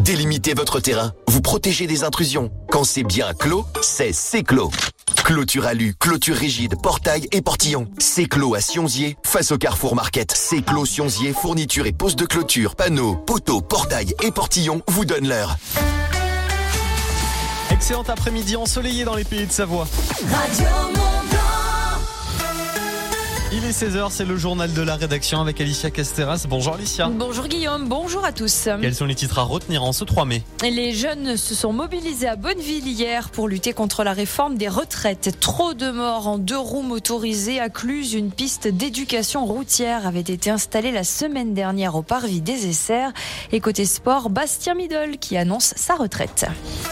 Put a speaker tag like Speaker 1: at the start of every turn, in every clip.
Speaker 1: délimitez votre terrain, vous protégez des intrusions. Quand c'est bien clos, c'est Ceclo. Clôture alu, clôture rigide, portail et portillon. Ceclo à Sionzier, face au Carrefour Market. Ceclo Sionzier, fourniture et pose de clôture, panneaux, poteaux, portail et portillon vous donne l'heure.
Speaker 2: Excellent après-midi ensoleillé dans les pays de Savoie.
Speaker 3: Radio Mont-Blanc.
Speaker 2: Il est 16h, c'est le journal de la rédaction avec Alicia Casteras. Bonjour Alicia.
Speaker 4: Bonjour Guillaume, bonjour à tous.
Speaker 2: Quels sont les titres à retenir en ce 3 mai ?
Speaker 4: Les jeunes se sont mobilisés à Bonneville hier pour lutter contre la réforme des retraites. Trop de morts en 2 roues motorisées à Cluses. Une piste d'éducation routière avait été installée la semaine dernière au parvis des Essers. Et côté sport, Bastien Midol qui annonce sa retraite.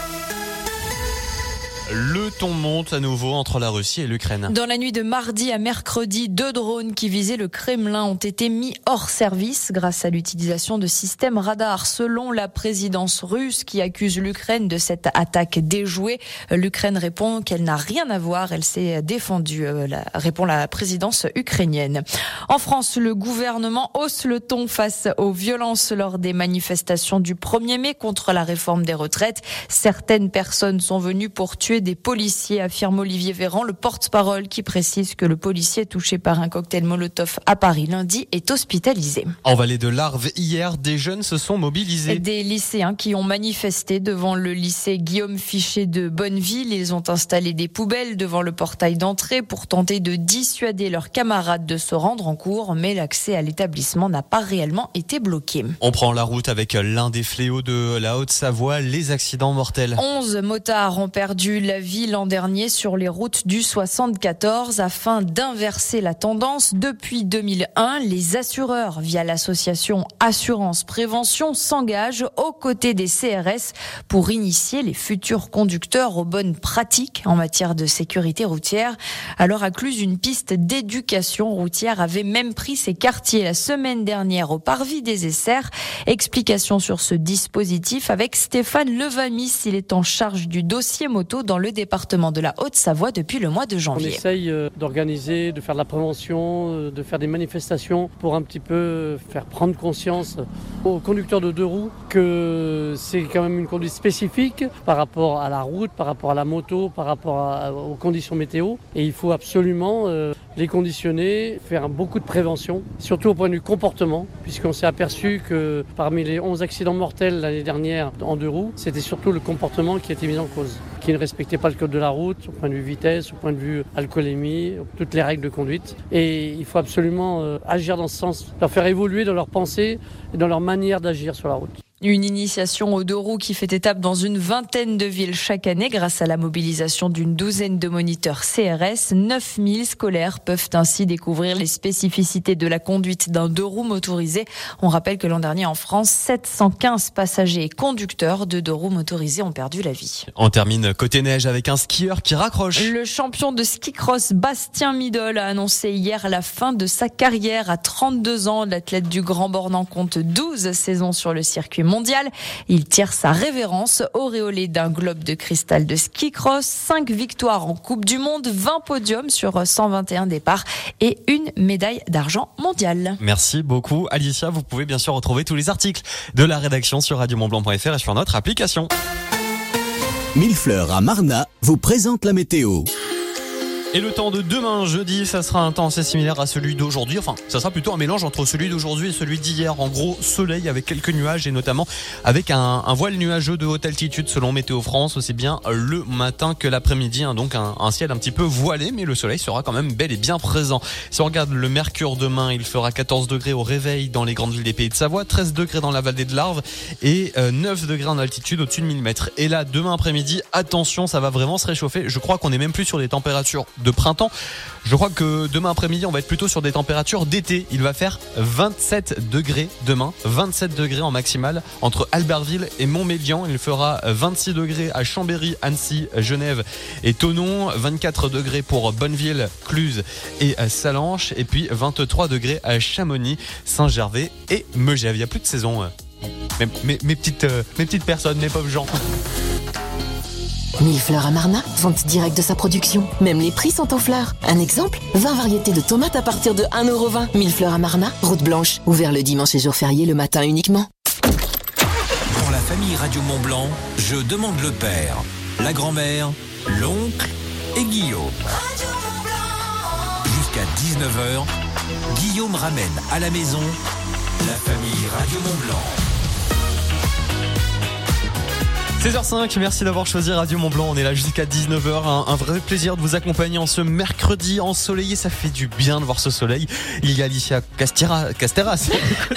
Speaker 2: Le ton monte à nouveau entre la Russie et l'Ukraine.
Speaker 4: Dans la nuit de mardi à mercredi, 2 drones qui visaient le Kremlin ont été mis hors service grâce à l'utilisation de systèmes radars. Selon la présidence russe qui accuse l'Ukraine de cette attaque déjouée, l'Ukraine répond qu'elle n'a rien à voir. Elle s'est défendue, répond la présidence ukrainienne. En France, le gouvernement hausse le ton face aux violences lors des manifestations du 1er mai contre la réforme des retraites. Certaines personnes sont venues pour tuer des policiers, affirme Olivier Véran, le porte-parole qui précise que le policier touché par un cocktail Molotov à Paris lundi est hospitalisé.
Speaker 2: En vallée de l'Arve, hier, des jeunes se sont mobilisés.
Speaker 4: Des lycéens qui ont manifesté devant le lycée Guillaume Fichet de Bonneville. Ils ont installé des poubelles devant le portail d'entrée pour tenter de dissuader leurs camarades de se rendre en cours, mais l'accès à l'établissement n'a pas réellement été bloqué.
Speaker 2: On prend la route avec l'un des fléaux de la Haute-Savoie, les accidents mortels.
Speaker 4: 11 motards ont perdu la vie l'an dernier sur les routes du 74. Afin d'inverser la tendance, depuis 2001, les assureurs, via l'association Assurance Prévention, s'engagent aux côtés des CRS pour initier les futurs conducteurs aux bonnes pratiques en matière de sécurité routière. Alors à Cluses, une piste d'éducation routière avait même pris ses quartiers la semaine dernière au parvis des Essers. Explication sur ce dispositif avec Stéphane Levamis. Il est en charge du dossier moto dans le département de la Haute-Savoie depuis le mois de janvier.
Speaker 5: On essaye d'organiser, de faire de la prévention, de faire des manifestations pour un petit peu faire prendre conscience aux conducteurs de 2 roues que c'est quand même une conduite spécifique par rapport à la route, par rapport à la moto, par rapport aux conditions météo. Et il faut absolument les conditionner, faire beaucoup de prévention, surtout au point de vue comportement, puisqu'on s'est aperçu que parmi les 11 accidents mortels l'année dernière en 2 roues, c'était surtout le comportement qui était mis en cause, qui ne respectait pas le code de la route, au point de vue vitesse, au point de vue alcoolémie, toutes les règles de conduite. Et il faut absolument agir dans ce sens, leur faire évoluer dans leur pensée et dans leur manière d'agir sur la route.
Speaker 4: Une initiation aux 2 roues qui fait étape dans une vingtaine de villes chaque année grâce à la mobilisation d'une douzaine de moniteurs CRS. 9000 scolaires peuvent ainsi découvrir les spécificités de la conduite d'un 2 roues motorisé. On rappelle que l'an dernier en France, 715 passagers et conducteurs de 2 roues motorisés ont perdu la vie.
Speaker 2: On termine côté neige avec un skieur qui raccroche.
Speaker 4: Le champion de ski cross Bastien Midol a annoncé hier la fin de sa carrière à 32 ans. L'athlète du Grand Bornand compte 12 saisons sur le circuit mondial. Il tire sa révérence auréolé d'un globe de cristal de ski cross, 5 victoires en Coupe du Monde, 20 podiums sur 121 départs et une médaille d'argent mondiale.
Speaker 2: Merci beaucoup Alicia. Vous pouvez bien sûr retrouver tous les articles de la rédaction sur radiomontblanc.fr et sur notre application.
Speaker 6: Millefleurs à Marnat vous présente la météo.
Speaker 2: Et le temps de demain, jeudi, ça sera un temps assez similaire à celui d'aujourd'hui. Enfin, ça sera plutôt un mélange entre celui d'aujourd'hui et celui d'hier. En gros, soleil avec quelques nuages et notamment avec un voile nuageux de haute altitude selon Météo France, aussi bien le matin que l'après-midi. Donc un ciel un petit peu voilé, mais le soleil sera quand même bel et bien présent. Si on regarde le mercure demain, il fera 14 degrés au réveil dans les grandes villes des Pays de Savoie, 13 degrés dans la vallée de l'Arve et 9 degrés en altitude au-dessus de 1000 mètres. Et là, demain après-midi, attention, ça va vraiment se réchauffer. Je crois qu'on est même plus sur des températures de printemps. Je crois que demain après-midi, on va être plutôt sur des températures d'été. Il va faire 27 degrés demain, 27 degrés en maximale entre Albertville et Montmélian. Il fera 26 degrés à Chambéry, Annecy, Genève et Thonon, 24 degrés pour Bonneville, Cluses et Sallanches, et puis 23 degrés à Chamonix, Saint-Gervais et Megève. Il n'y a plus de saison. Mes petites personnes, mes pauvres gens.
Speaker 7: Millefleurs à Marnat, vente directe de sa production. Même les prix sont en fleurs. Un exemple, 20 variétés de tomates à partir de 1,20 €. Millefleurs à Marnat, route blanche. Ouvert le dimanche et jour férié le matin uniquement.
Speaker 8: Dans la famille Radio Mont-Blanc, je demande le père, la grand-mère, l'oncle et Guillaume. Jusqu'à 19h, Guillaume ramène à la maison la famille Radio Mont-Blanc.
Speaker 2: 16h05, merci d'avoir choisi Radio Mont-Blanc. On est là jusqu'à 19h. Un vrai plaisir de vous accompagner en ce mercredi ensoleillé. Ça fait du bien de voir ce soleil. Il y a Alicia Casteras.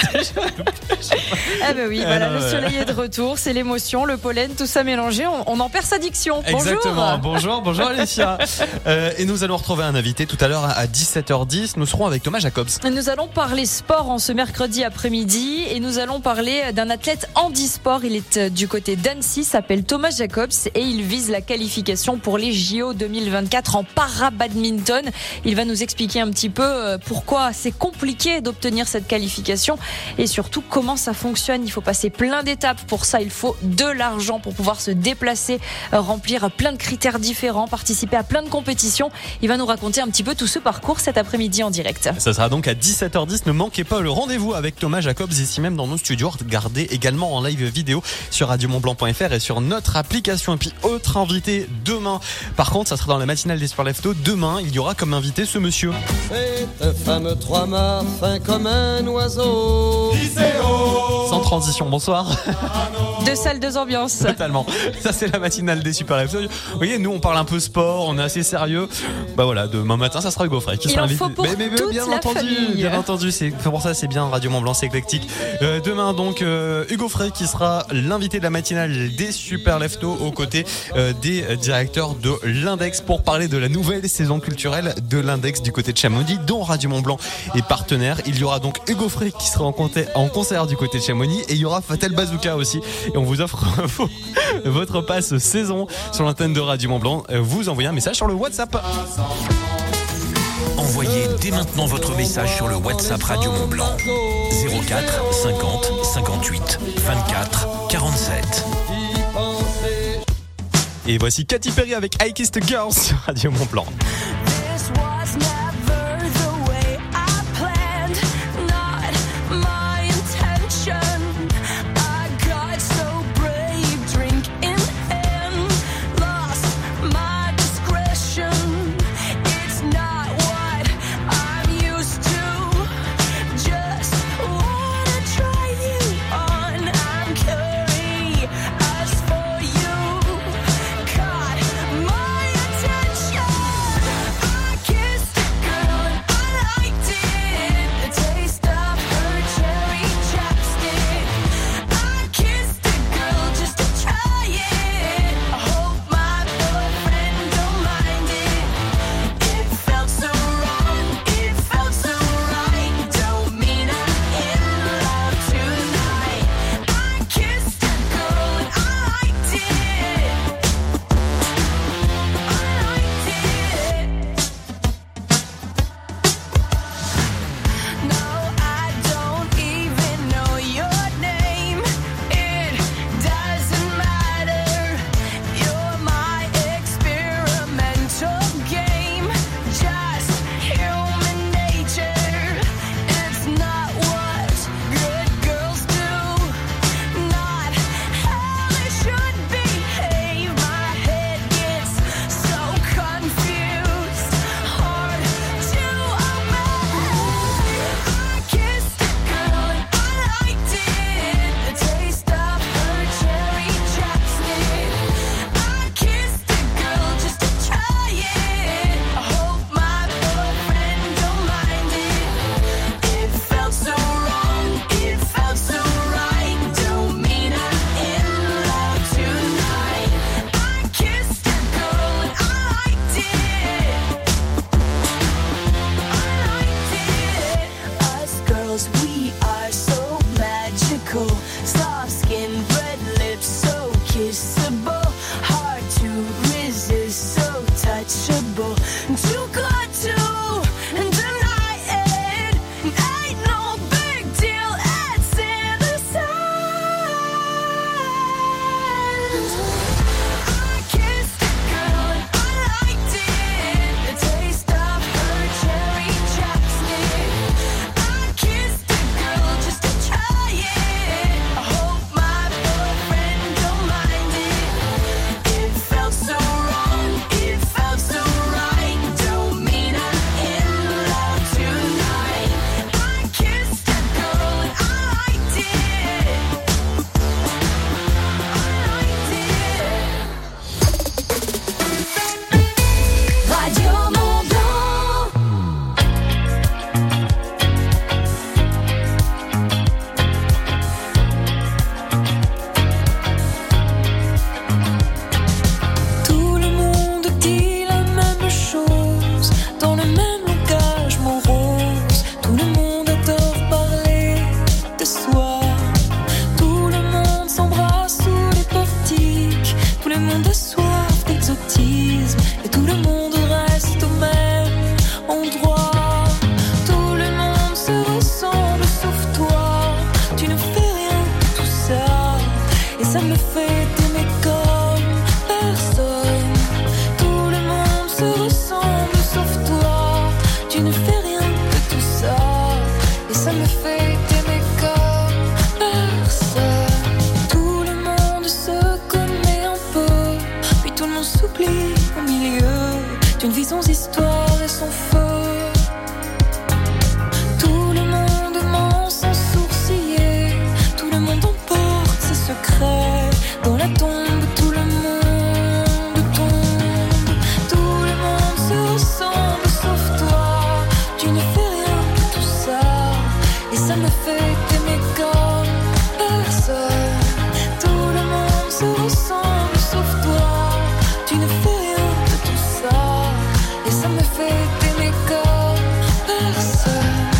Speaker 4: Ah bah oui, voilà, le soleil est de retour. C'est l'émotion, le pollen, tout ça mélangé. On en perd sa diction. Bonjour.
Speaker 2: Exactement. Bonjour Alicia. Et nous allons retrouver un invité tout à l'heure à 17h10. Nous serons avec Thomas Jacobs.
Speaker 4: Nous allons parler sport en ce mercredi après-midi. Et nous allons parler d'un athlète handisport. Il est du côté d'Annecy. S'appelle Thomas Jacobs et il vise la qualification pour les JO 2024 en para-badminton. Il va nous expliquer un petit peu pourquoi c'est compliqué d'obtenir cette qualification et surtout comment ça fonctionne. Il faut passer plein d'étapes. Pour ça, il faut de l'argent pour pouvoir se déplacer, remplir plein de critères différents, participer à plein de compétitions. Il va nous raconter un petit peu tout ce parcours cet après-midi en direct.
Speaker 2: Ça sera donc à 17h10. Ne manquez pas le rendez-vous avec Thomas Jacobs ici même dans nos studios. Regardez également en live vidéo sur radiomontblanc.fr et sur notre application. Et puis autre invité demain. Par contre, ça sera dans la matinale des Super Leftos. Demain, il y aura comme invité ce monsieur.
Speaker 9: Cette femme trois mâts fin comme un oiseau.
Speaker 2: Sans transition, bonsoir.
Speaker 4: Deux salles, deux ambiances.
Speaker 2: Totalement. Ça, c'est la matinale des Super Leftos. Vous voyez, nous, on parle un peu sport, on est assez sérieux. Bah voilà, demain matin, ça sera Hugo Frey qui sera invité.
Speaker 4: Mais
Speaker 2: bien entendu, c'est pour ça, c'est bien Radio Mont-Blanc, c'est éclectique. Demain, donc, Hugo Frey qui sera l'invité de la matinale des Super Leftos aux côtés des directeurs de l'Index pour parler de la nouvelle saison culturelle de l'Index du côté de Chamonix, dont Radio Mont-Blanc est partenaire. Il y aura donc Hugo Frey qui sera en concert du côté de Chamonix et il y aura Fatal Bazooka aussi. Et on vous offre votre passe saison sur l'antenne de Radio Mont-Blanc. Vous envoyez un message sur le WhatsApp.
Speaker 8: Envoyez dès maintenant votre message sur le WhatsApp Radio Mont-Blanc 04 50 58 24 47.
Speaker 2: Et voici Katy Perry avec I Kissed a Girl sur Radio Mont-Blanc.
Speaker 3: ça me fait t'aimer comme personne. Tout le monde se ressemble sauf toi. Tu ne fais rien de tout ça. Et ça me fait t'aimer comme personne. Tout le monde se connaît un peu, puis tout le monde s'oublie au milieu d'une vie sans histoire et sans feu. Tout le monde ment sans sourciller. Tout le monde emporte ses secrets. Dans la tombe, tout le monde tombe. Tout le monde se ressemble sauf toi. Tu ne fais rien de tout ça. Et ça me fait t'aimer comme personne. Tout le monde se ressemble sauf toi. Tu ne fais rien de tout ça. Et ça me fait t'aimer comme personne.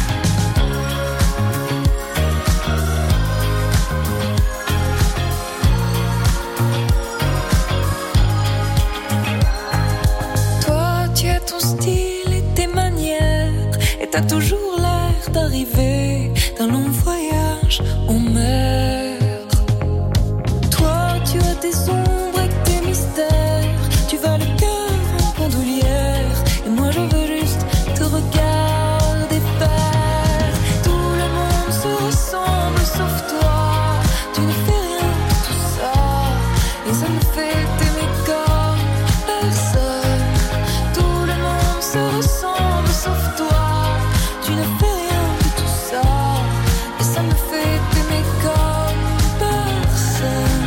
Speaker 3: Toi, tu as ton style et tes manières, et t'as toujours l'air d'arriver d'un long voyage en mer. Toi, tu as tes ombres et tes mystères, tu vas le cœur en bandoulière, et moi je veux juste te regarder faire. Tout le monde se ressemble sauf toi, tu ne fais rien de tout ça, et ça me fait t'aimer comme personne. Tout le monde se ressemble sauf toi, tu ne fais rien de tout ça, et ça me fait t'aimer comme personne.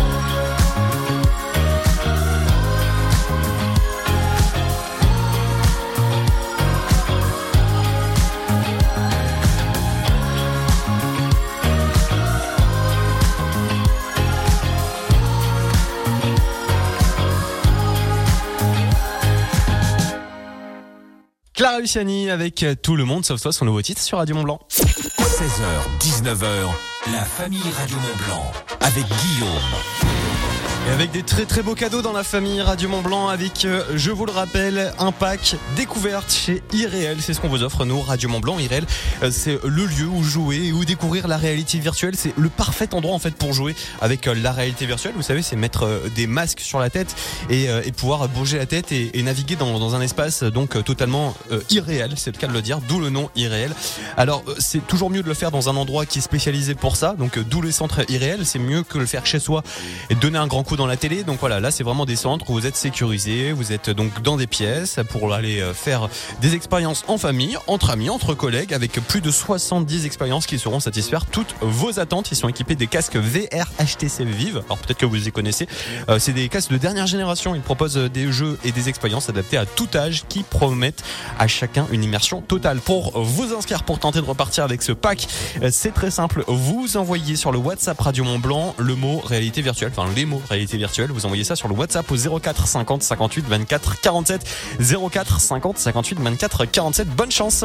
Speaker 2: Clara Luciani avec Tout le monde sauf toi, son nouveau titre sur Radio Mont Blanc.
Speaker 8: 16h, 19h, la famille Radio Mont Blanc avec Guillaume.
Speaker 2: Et avec des très très beaux cadeaux dans la famille Radio Mont Blanc avec, je vous le rappelle, un pack découverte chez Irréel. C'est ce qu'on vous offre, nous, Radio Mont Blanc. Irréel, c'est le lieu où jouer et où découvrir la réalité virtuelle. C'est le parfait endroit en fait pour jouer avec la réalité virtuelle. Vous savez, c'est mettre des masques sur la tête et pouvoir bouger la tête et naviguer dans un espace donc totalement irréel. C'est le cas de le dire, d'où le nom Irréel. Alors, c'est toujours mieux de le faire dans un endroit qui est spécialisé pour ça. Donc, d'où les centres Irréel. C'est mieux que de le faire chez soi et de donner un grand coup dans la télé. Donc voilà, là c'est vraiment des centres où vous êtes sécurisés, vous êtes donc dans des pièces pour aller faire des expériences en famille, entre amis, entre collègues, avec plus de 70 expériences qui sauront satisfaire toutes vos attentes. Ils sont équipés des casques VR HTC Vive. Alors peut-être que vous les connaissez. C'est des casques de dernière génération. Ils proposent des jeux et des expériences adaptées à tout âge qui promettent à chacun une immersion totale. Pour vous inscrire, pour tenter de repartir avec ce pack, c'est très simple. Vous envoyez sur le WhatsApp Radio Mont Blanc le mot réalité virtuelle, enfin les mots réalité virtuelle. Vous envoyez ça sur le WhatsApp au 04 50 58 24 47. 04 50 58 24 47. Bonne chance.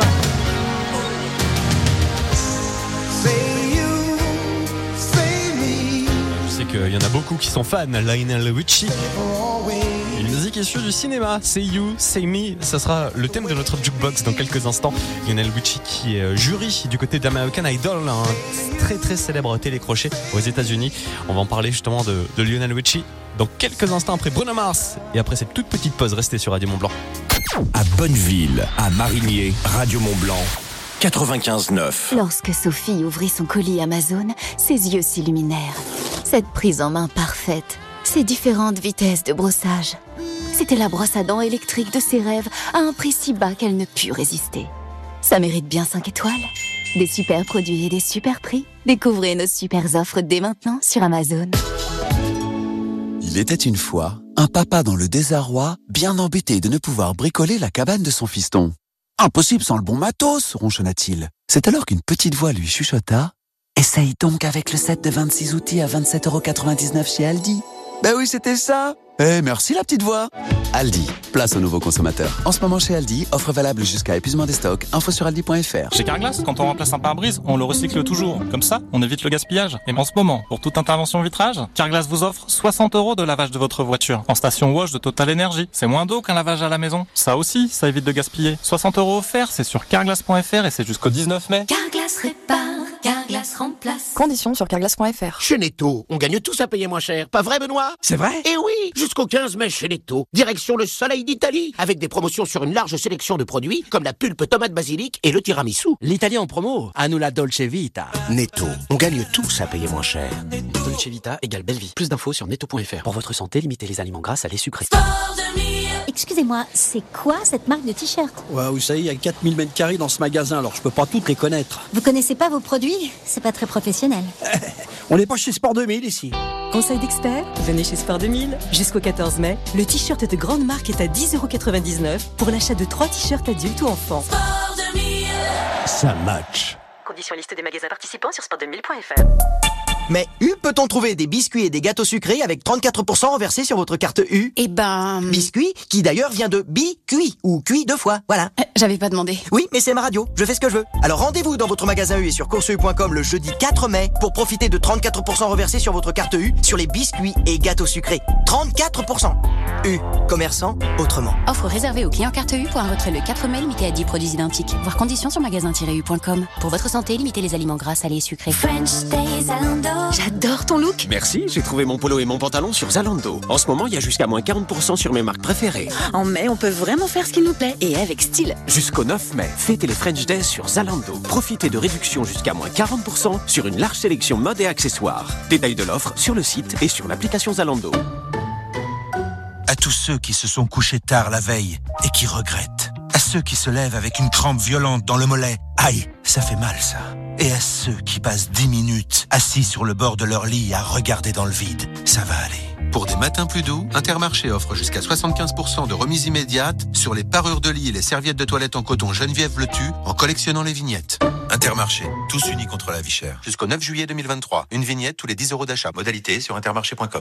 Speaker 2: Je sais qu'il y en a beaucoup qui sont fans. Lionel Richie. Une musique issue du cinéma. Say You, Say Me. Ça sera le thème de notre jukebox dans quelques instants. Lionel Richie qui est jury du côté d'American Idol, un très très célèbre télécrochet aux États-Unis. On va en parler justement de Lionel Richie dans quelques instants après Bruno Mars et après cette toute petite pause. Restez sur Radio Mont Blanc.
Speaker 8: À Bonneville, à Marigné, Radio Mont Blanc 95.9.
Speaker 10: Lorsque Sophie ouvrit son colis Amazon, ses yeux s'illuminèrent. Cette prise en main parfaite, ces différentes vitesses de brossage. C'était la brosse à dents électrique de ses rêves à un prix si bas qu'elle ne put résister. Ça mérite bien 5 étoiles. Des super produits et des super prix. Découvrez nos super offres dès maintenant sur Amazon.
Speaker 11: Il était une fois un papa dans le désarroi, bien embêté de ne pouvoir bricoler la cabane de son fiston. « Impossible sans le bon matos !» ronchonna-t-il. C'est alors qu'une petite voix lui chuchota « Essaye donc avec le set de 26 outils à 27,99€ chez Aldi. » Ben oui, c'était ça. Merci la petite voix. Aldi, place aux nouveaux consommateurs. En ce moment chez Aldi, offre valable jusqu'à épuisement des stocks. Info sur aldi.fr.
Speaker 12: Chez Carglass, quand on remplace un pare-brise, on le recycle toujours. Comme ça, on évite le gaspillage. Et en ce moment, pour toute intervention vitrage, Carglass vous offre 60€ de lavage de votre voiture en station wash de Total Energy. C'est moins d'eau qu'un lavage à la maison. Ça aussi, ça évite de gaspiller. 60€ offerts, c'est sur carglass.fr et c'est jusqu'au 19 mai.
Speaker 3: Carglass répare, Carglass
Speaker 13: Carglass remplace.
Speaker 14: Conditions sur carglass.fr.
Speaker 15: Chez Netto, on gagne tous à payer moins cher. Pas vrai, Benoît?
Speaker 16: C'est vrai?
Speaker 15: Eh oui, jusqu'au 15 mai chez Netto. Direction le soleil d'Italie, avec des promotions sur une large sélection de produits, comme la pulpe tomate basilic et le tiramisu.
Speaker 16: L'Italie en promo. À nous la Dolce Vita.
Speaker 15: Netto, on gagne tous à payer moins cher.
Speaker 16: Dolce Vita égale belle vie. Plus d'infos sur netto.fr. Pour votre santé, limitez les aliments gras, salés, sucrés.
Speaker 17: Excusez-moi, c'est quoi cette marque de t-shirt?
Speaker 16: Ouais, vous savez, il y a 4000 mètres carrés dans ce magasin, alors je peux pas toutes les connaître.
Speaker 17: Vous connaissez pas vos produits? C'est pas très professionnel.
Speaker 16: On n'est pas chez Sport 2000 ici.
Speaker 18: Conseil d'experts, venez chez Sport 2000. Jusqu'au 14 mai, le t-shirt de grande marque est à 10,99€ pour l'achat de 3 t-shirts adultes ou enfants.
Speaker 17: Sport 2000.
Speaker 16: Ça match.
Speaker 18: Conditions liste des magasins participants sur sport2000.fr.
Speaker 19: Mais U, peut-on trouver des biscuits et des gâteaux sucrés avec 34% renversés sur votre carte U?
Speaker 20: Eh ben...
Speaker 19: Biscuit, qui d'ailleurs vient de bi-cuit, ou cuit 2 fois, voilà.
Speaker 20: J'avais pas demandé.
Speaker 19: Oui, mais c'est ma radio, je fais ce que je veux. Alors rendez-vous dans votre magasin U et sur courseu.com le jeudi 4 mai pour profiter de 34% renversés sur votre carte U sur les biscuits et gâteaux sucrés. 34%. U, commerçant autrement.
Speaker 20: Offre réservée aux clients carte U pour un retrait le 4 mai limité à 10 produits identiques. Voir conditions sur magasin-u.com. Pour votre santé, limitez les aliments gras, salés et sucrés.
Speaker 17: French Day Zalando.
Speaker 20: J'adore ton look.
Speaker 21: Merci, j'ai trouvé mon polo et mon pantalon sur Zalando. En ce moment, il y a jusqu'à moins 40% sur mes marques préférées.
Speaker 20: En mai, on peut vraiment faire ce qui nous plaît et avec style.
Speaker 21: Jusqu'au 9 mai, fêtez les French Days sur Zalando. Profitez de réductions jusqu'à moins 40% sur une large sélection mode et accessoires. Détail de l'offre sur le site et sur l'application Zalando.
Speaker 22: À tous ceux qui se sont couchés tard la veille et qui regrettent. À ceux qui se lèvent avec une crampe violente dans le mollet. Aïe, ça fait mal ça. Et à ceux qui passent 10 minutes assis sur le bord de leur lit à regarder dans le vide. Ça va aller.
Speaker 23: Pour des matins plus doux, Intermarché offre jusqu'à 75% de remise immédiate sur les parures de lit et les serviettes de toilette en coton Geneviève Le Tu en collectionnant les vignettes.
Speaker 22: Intermarché, tous unis contre la vie chère.
Speaker 23: Jusqu'au 9 juillet 2023. Une vignette tous les 10 € d'achat. Modalité sur intermarché.com.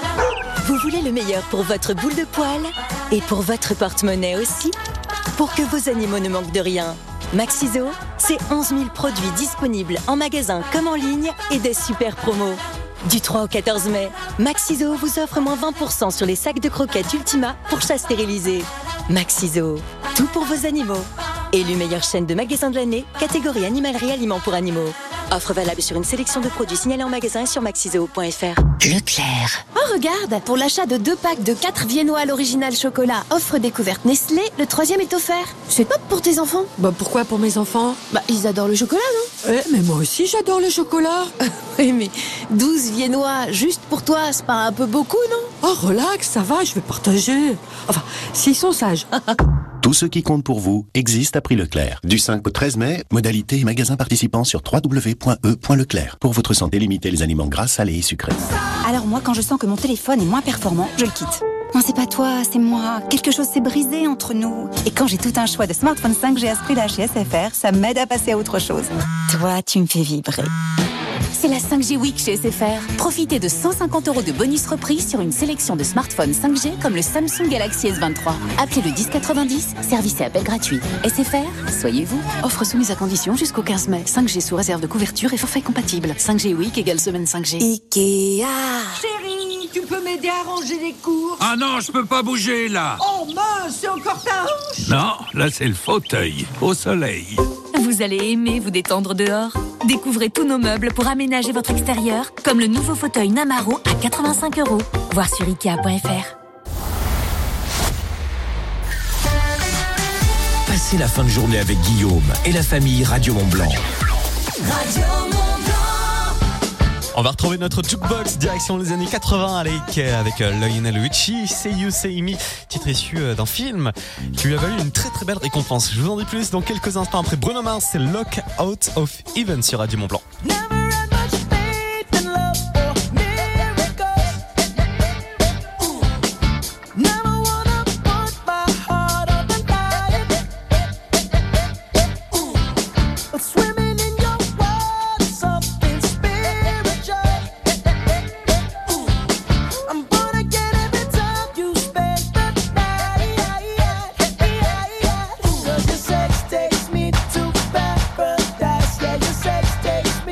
Speaker 18: Vous voulez le meilleur pour votre boule de poil et pour votre porte-monnaie aussi? Pour que vos animaux ne manquent de rien, Maxiso, c'est 11 000 produits disponibles en magasin comme en ligne et des super promos. Du 3 au 14 mai, Maxiso vous offre moins 20% sur les sacs de croquettes Ultima pour chats stérilisés. Maxiso, tout pour vos animaux. Élu meilleure chaîne de magasins de l'année, catégorie animalerie aliments pour animaux. Offre valable sur une sélection de produits signalés en magasin et sur maxiso.fr.
Speaker 17: Leclerc.
Speaker 24: Oh regarde, pour l'achat de 2 packs de 4 viennois à l'original chocolat offre découverte Nestlé, le 3e est offert. C'est top pour tes enfants.
Speaker 25: Bah pourquoi pour mes enfants?
Speaker 24: Bah ils adorent le chocolat, non?
Speaker 25: Mais moi aussi j'adore le chocolat.
Speaker 24: Oui mais 12 viennois juste pour toi, c'est pas un peu beaucoup, non?
Speaker 25: Oh relax, ça va, je vais partager. Enfin, s'ils sont sages.
Speaker 26: Tout ce qui compte pour vous existe à prix Leclerc. Du 5 au 13 mai, modalité et magasins participants sur www.e.leclerc. Pour votre santé, limitez les aliments gras, salés et sucrés.
Speaker 20: Alors moi, quand je sens que mon téléphone est moins performant, je le quitte. Non, c'est pas toi, c'est moi. Quelque chose s'est brisé entre nous. Et quand j'ai tout un choix de smartphone 5G à ce prix-là chez SFR, ça m'aide à passer à autre chose. Toi, tu me fais vibrer. C'est la 5G Week chez SFR. Profitez de 150 € de bonus reprise sur une sélection de smartphones 5G comme le Samsung Galaxy S23. Appelez le 1090, service et appel gratuit. SFR, soyez vous. Offre soumise à condition jusqu'au 15 mai. 5G sous réserve de couverture et forfait compatible. 5G Week égale semaine 5G.
Speaker 24: Ikea.
Speaker 25: Chérie, tu peux m'aider à ranger les courses?
Speaker 27: Ah non, je peux pas bouger là.
Speaker 25: Oh mince, c'est encore ta hanche?
Speaker 27: Non, là c'est le fauteuil, au soleil.
Speaker 20: Vous allez aimer vous détendre dehors. Découvrez tous nos meubles pour aménager votre extérieur, comme le nouveau fauteuil Namaro à 85 €. Voir sur Ikea.fr.
Speaker 8: Passez la fin de journée avec Guillaume et la famille Radio Mont-Blanc.
Speaker 13: Radio Mont-Blanc.
Speaker 2: On va retrouver notre jukebox direction les années 80 avec Lionel Richie, Say You Say Me, titre issu d'un film qui lui a valu une très très belle récompense. Je vous en dis plus dans quelques instants après Bruno Mars, c'est Lock Out of Even sur Radio Mont-Blanc.
Speaker 13: Takes me to paradise, yeah, your sex takes me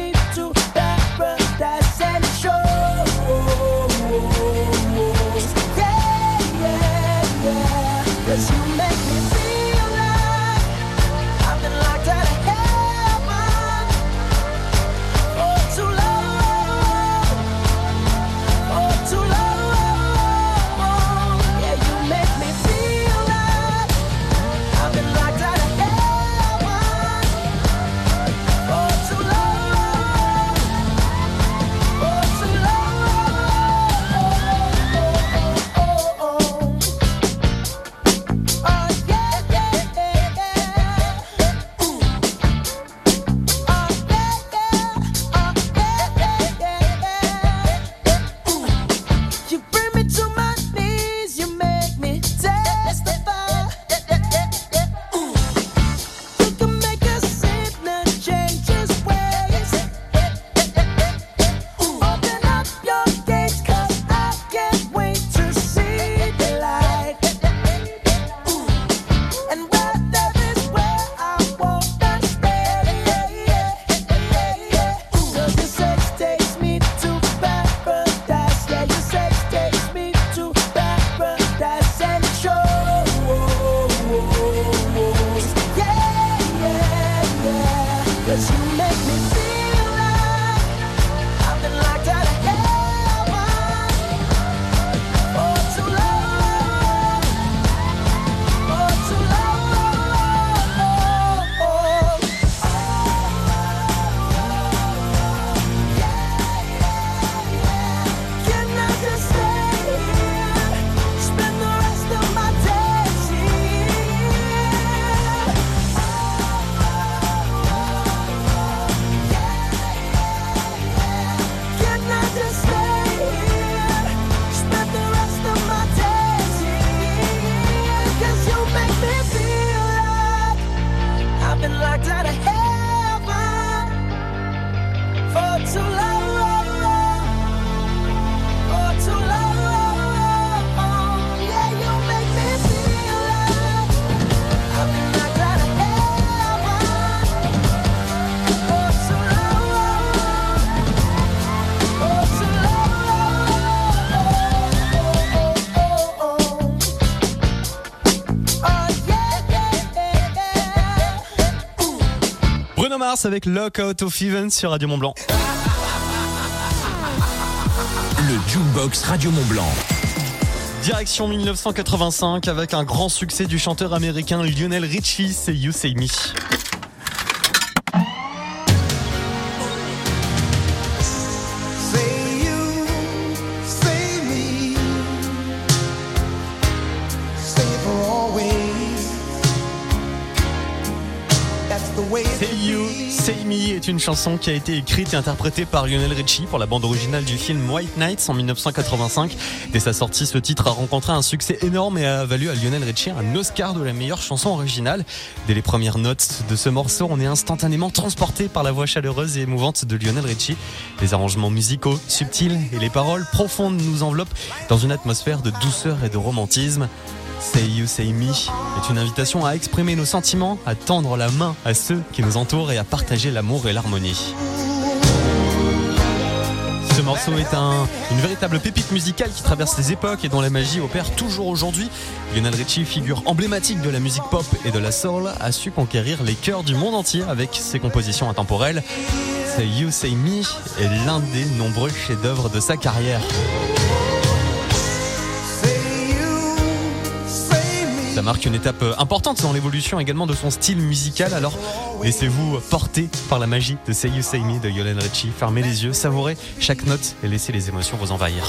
Speaker 2: Bruno Mars avec Lock Out of Heaven sur Radio Mont Blanc.
Speaker 8: Le Jukebox Radio Mont Blanc.
Speaker 2: Direction 1985 avec un grand succès du chanteur américain Lionel Richie, Say You Say Me. Say You, Say Me est une chanson qui a été écrite et interprétée par Lionel Richie pour la bande originale du film White Nights en 1985. Dès sa sortie, ce titre a rencontré un succès énorme et a valu à Lionel Richie un Oscar de la meilleure chanson originale. Dès les premières notes de ce morceau, on est instantanément transporté par la voix chaleureuse et émouvante de Lionel Richie. Les arrangements musicaux subtils et les paroles profondes nous enveloppent dans une atmosphère de douceur et de romantisme. Say You Say Me est une invitation à exprimer nos sentiments, à tendre la main à ceux qui nous entourent et à partager l'amour et l'harmonie. Ce morceau est une véritable pépite musicale qui traverse les époques et dont la magie opère toujours aujourd'hui. Lionel Richie, figure emblématique de la musique pop et de la soul, a su conquérir les cœurs du monde entier avec ses compositions intemporelles. Say You Say Me est l'un des nombreux chefs-d'œuvre de sa carrière. Ça marque une étape importante dans l'évolution également de son style musical. Alors laissez-vous porter par la magie de Say You Say Me de Lionel Richie. Fermez les yeux, savourez chaque note et laissez les émotions vous envahir.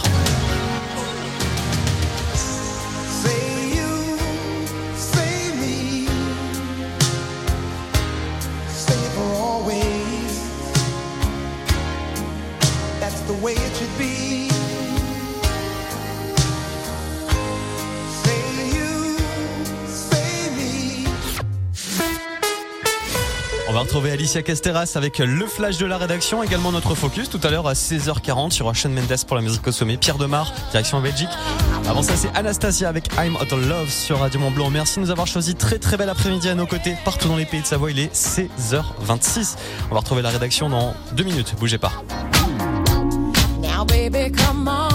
Speaker 2: On va retrouver Alicia Casteras avec le flash de la rédaction, également notre focus tout à l'heure à 16h40 sur Shawn Mendes pour la musique au sommet, Pierre Demar, direction Belgique. Avant ça, c'est Anastasia avec I'm Out of Love sur Radio Mont Blanc. Merci de nous avoir choisi. Très très bel après-midi à nos côtés, partout dans les pays de Savoie. Il est 16h26. On va retrouver la rédaction dans 2 minutes. Bougez pas.
Speaker 3: Now baby, come on.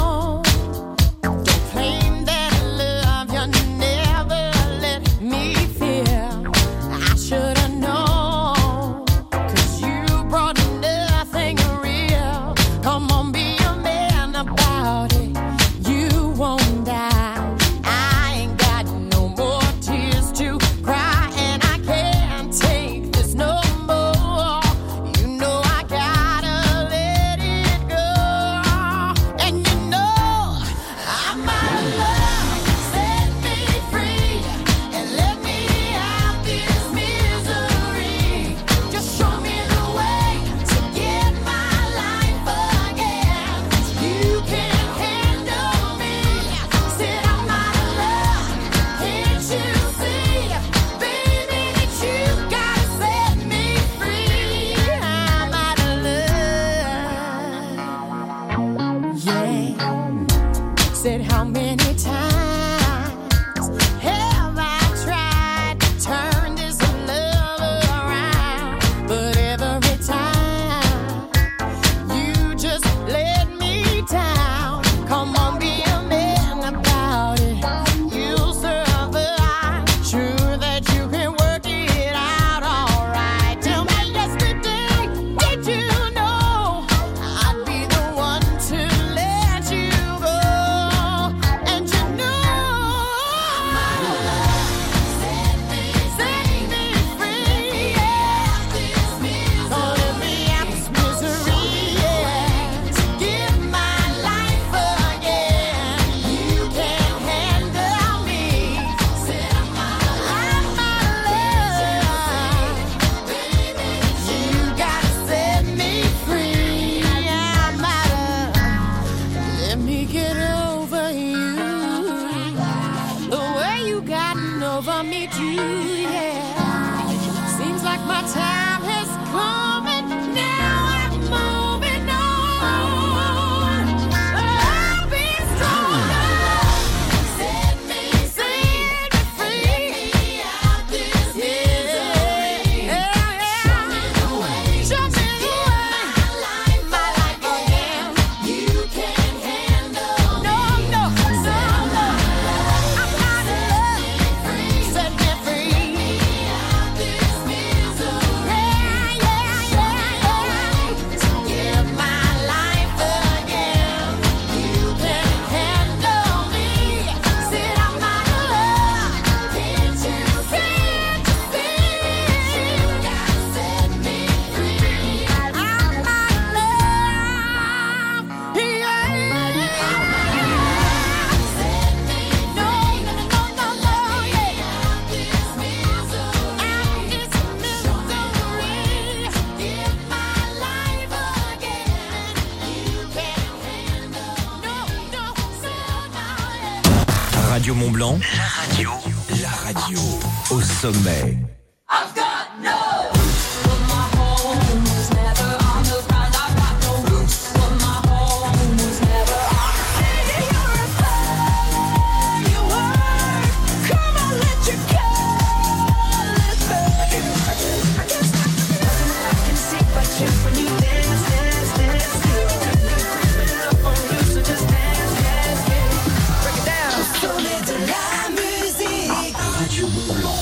Speaker 8: Radio Mont-Blanc, la radio au sommet.
Speaker 13: I've got no roots, but my home was never on the ground. I've got no roots, but my home was never on the city. You're a firework. Come on, let your colors burn. I can't stop looking at you. I can see but you when you dance, dance, dance. You're creeping up on you, so just dance, dance, dance. Break it down. Sommet de la musique.
Speaker 8: Radio Mont-Blanc.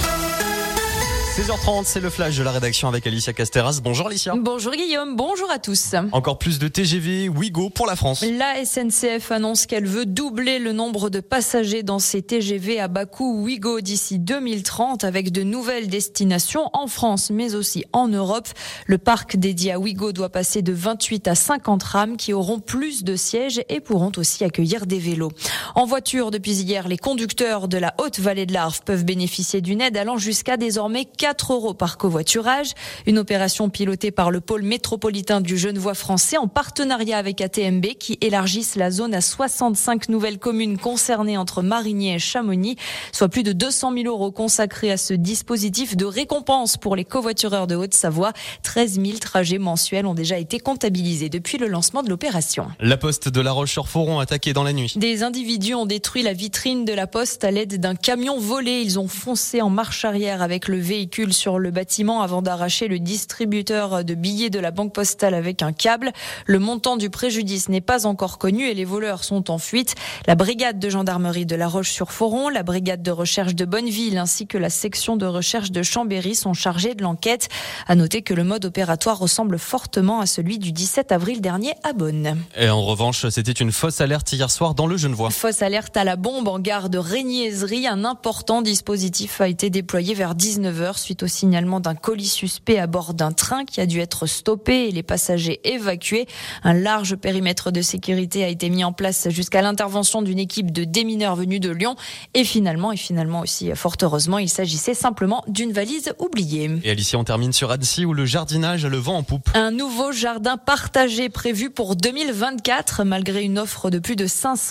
Speaker 2: 16h30, c'est le flash de la rédaction avec Alicia Casteras. Bonjour Alicia.
Speaker 1: Bonjour Guillaume, bonjour à tous.
Speaker 2: Encore plus de TGV Ouigo pour la France.
Speaker 1: La SNCF annonce qu'elle veut doubler le nombre de passagers dans ses TGV à bas coût Ouigo d'ici 2030 avec de nouvelles destinations en France mais aussi en Europe. Le parc dédié à Ouigo doit passer de 28 à 50 rames qui auront plus de sièges et pourront aussi accueillir des vélos. En voiture, depuis hier, les conducteurs de la Haute-Vallée de l'Arve peuvent bénéficier d'une aide allant jusqu'à désormais 4 € par covoiturage. Une opération pilotée par le pôle métropolitain du Genevois français en partenariat avec ATMB qui élargissent la zone à 65 nouvelles communes concernées entre Marigny et Chamonix, soit plus de 200 000 € consacrés à ce dispositif de récompense pour les covoitureurs de Haute-Savoie. 13 000 trajets mensuels ont déjà été comptabilisés depuis le lancement de l'opération.
Speaker 2: La Poste de La Roche-sur-Foron attaquée dans la nuit.
Speaker 1: Des individus ont détruit la vitrine de la Poste à l'aide d'un camion volé. Ils ont foncé en marche arrière avec le véhicule sur le bâtiment avant d'arracher le distributeur de billets de la banque postale avec un câble. Le montant du préjudice n'est pas encore connu et les voleurs sont en fuite. La brigade de gendarmerie de La Roche-sur-Foron, la brigade de recherche de Bonneville ainsi que la section de recherche de Chambéry sont chargés de l'enquête. À noter que le mode opératoire ressemble fortement à celui du 17 avril dernier à Beaune.
Speaker 2: Et en revanche, c'était une fausse alerte hier soir dans le Genevois.
Speaker 1: Fausse alerte à la bombe en gare de Régniézerie. Un important dispositif a été déployé vers 19h suite au signalement d'un colis suspect à bord d'un train qui a dû être stoppé et les passagers évacués. Un large périmètre de sécurité a été mis en place jusqu'à l'intervention d'une équipe de démineurs venus de Lyon. Et finalement aussi, fort heureusement, il s'agissait simplement d'une valise oubliée.
Speaker 2: Et Alicia, on termine sur Annecy où le jardinage a le vent en poupe.
Speaker 1: Un nouveau jardin partagé prévu pour 2024 malgré une offre de plus de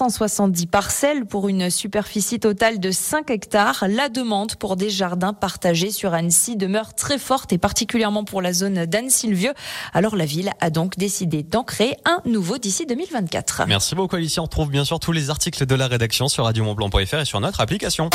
Speaker 1: 570 parcelles pour une superficie totale de 5 hectares. La demande pour des jardins partagés sur Annecy demeure très forte et particulièrement pour la zone d'Annecy-le-Vieux. Alors la ville a donc décidé d'en créer un nouveau d'ici 2024.
Speaker 2: Merci beaucoup Alicia. On retrouve bien sûr tous les articles de la rédaction sur radiomontblanc.fr et sur notre application.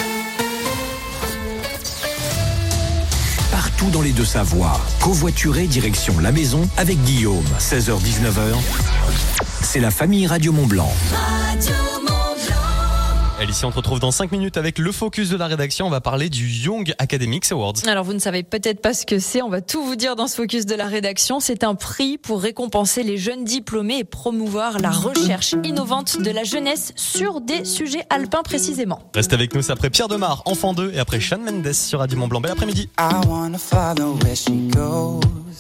Speaker 8: Partout dans les Deux-Savoies, covoiturer direction la maison avec Guillaume. 16h-19h, c'est la famille Radio Mont-Blanc.
Speaker 2: Alicia, on te retrouve dans 5 minutes avec le focus de la rédaction. On va parler du Young Academics Awards.
Speaker 1: Alors, vous ne savez peut-être pas ce que c'est. On va tout vous dire dans ce focus de la rédaction. C'est un prix pour récompenser les jeunes diplômés et promouvoir la recherche innovante de la jeunesse sur des sujets alpins précisément.
Speaker 2: Reste avec nous, c'est après Pierre Demar, Enfant 2 et après Shawn Mendes sur Radio Mont-Blanc. Bel après-midi.
Speaker 4: I wanna follow where she goes.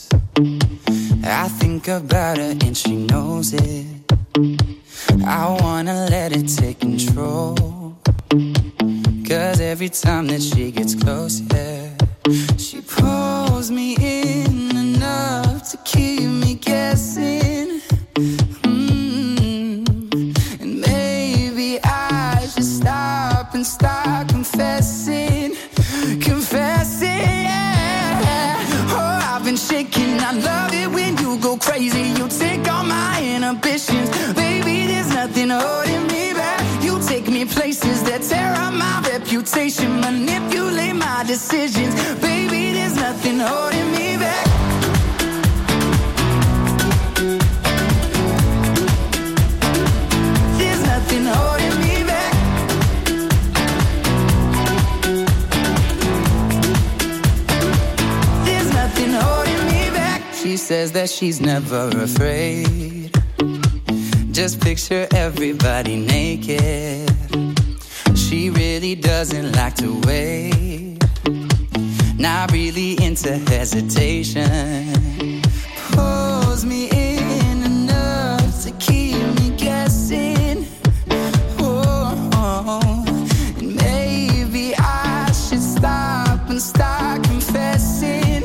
Speaker 4: I think about her and she knows it. I wanna let it take control. 'Cause every time that she gets close, yeah, she pulls me in enough to keep me guessing. And maybe I should stop and start confessing, yeah. Oh, I've been shaking, I love it when you go crazy. You take all my inhibitions, baby, there's nothing holding me back. You take me places that tear up my reputation, manipulate my decisions, baby, there's nothing holding me back. There's nothing holding me back. There's nothing holding me back. She says that she's never afraid. Just picture everybody naked. She really doesn't like to wait. Not really into hesitation. Pulls me in enough to keep me guessing. Oh, and maybe I should stop and start confessing,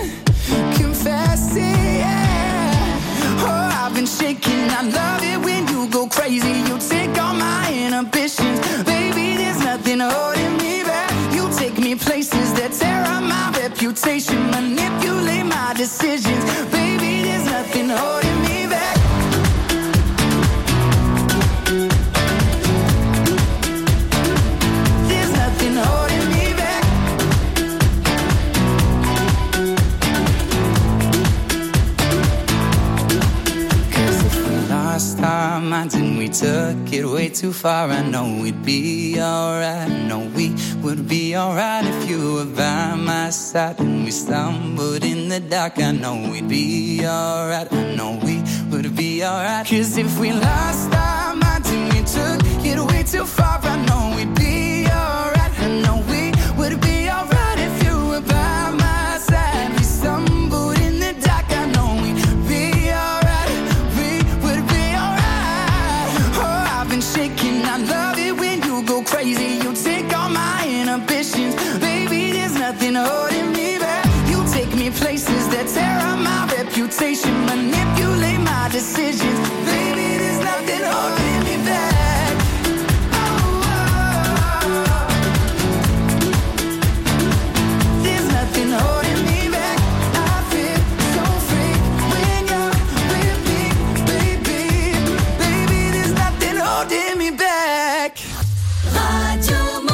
Speaker 4: yeah. Oh, I've been shaking, I love it when you go crazy. You take all my inhibitions, baby. took it way too far. I know we'd be alright. I know we would be alright if you were by my side. When we stumbled in the dark, I know we'd be alright. I know we would be alright. 'Cause if we lost our minds and we took it way too far, I know we'd be alright. I know we would be alright if you were by my side. We stumbled in the dark, I know we'd be alright. We would be alright. Oh, I've been shaking, I love it when you go crazy. You take all my inhibitions, baby, there's nothing holding me back. You take me places that tear up my reputation, manipulate my decisions, baby, there's nothing holding me back. There's nothing holding me back. I feel so free when you're with me, baby. Baby, there's nothing holding me back. Radio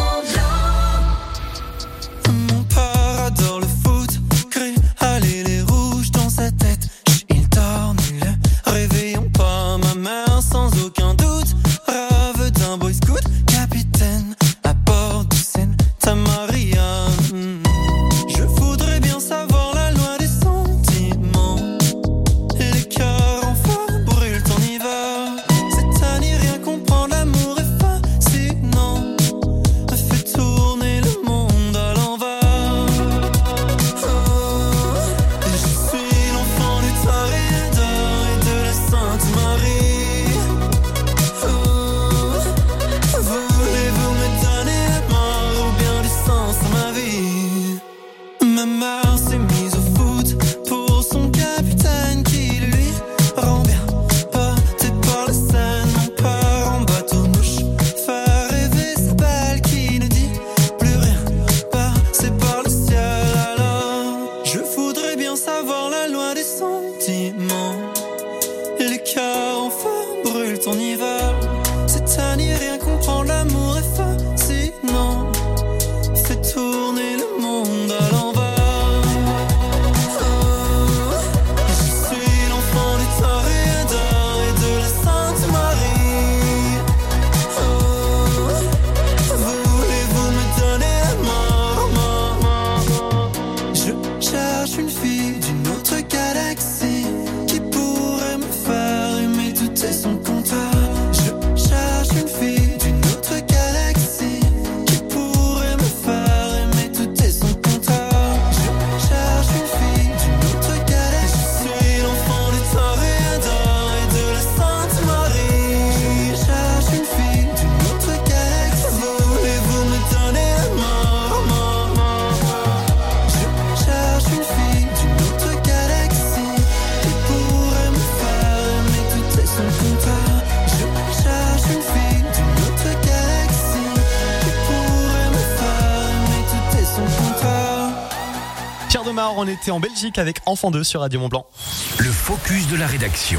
Speaker 5: Mon père adore le foot, crée aller les rouges dans sa tête. Il torne le réveillon, pas ma mère sans aucun doute. Rêve d'un boy scout, capitaine à bord de Santa Maria. Je voudrais bien savoir la loi des sentiments. Les cœurs en feu brûlent en hiver. C'est à n'y rien comprendre, l'amour est fascinant. Fait tourner le monde à l'envers. Je suis l'enfant du Toréador et de la Sainte Marie. Voulez-vous me donner la mort ou bien du sens à ma vie? Ma mère s'est mise au foot pour son capitaine qui lui rend bien. Porté par la Seine, mon père en bateau-mouche fait rêver sa belle qui ne dit plus rien. Passé par le ciel alors. Je voudrais bien savoir la loi des sentiments. Les cœurs en feu brûlent en hiver. C'est à n'y rien comprendre, l'amour est fascinant. Fait tourner le monde à l'envers. Je suis l'enfant du Toréador et de la Sainte Marie. Voulez-vous me donner la mort? Je cherche une fille d'une autre galaxie qui pourrait me faire aimer tout et son contraire. Je cherche une fille d'une autre galaxie qui pourrait me faire aimer tout et son contraire. Je cherche une fille d'une autre galaxie. Je suis l'enfant du Toréador et de la Sainte Marie. Je cherche une fille d'une autre galaxie. Voulez-vous me donner la mort? Je cherche une fille d'une autre galaxie qui pourrait me faire aimer tout et son contraire. Je cherche une fille d'une autre galaxie qui pourrait me faire aimer tout et son contraire.
Speaker 2: Pierre Demar, on était en Belgique avec Enfant 2 sur Radio Mont-Blanc.
Speaker 8: Le focus de la rédaction.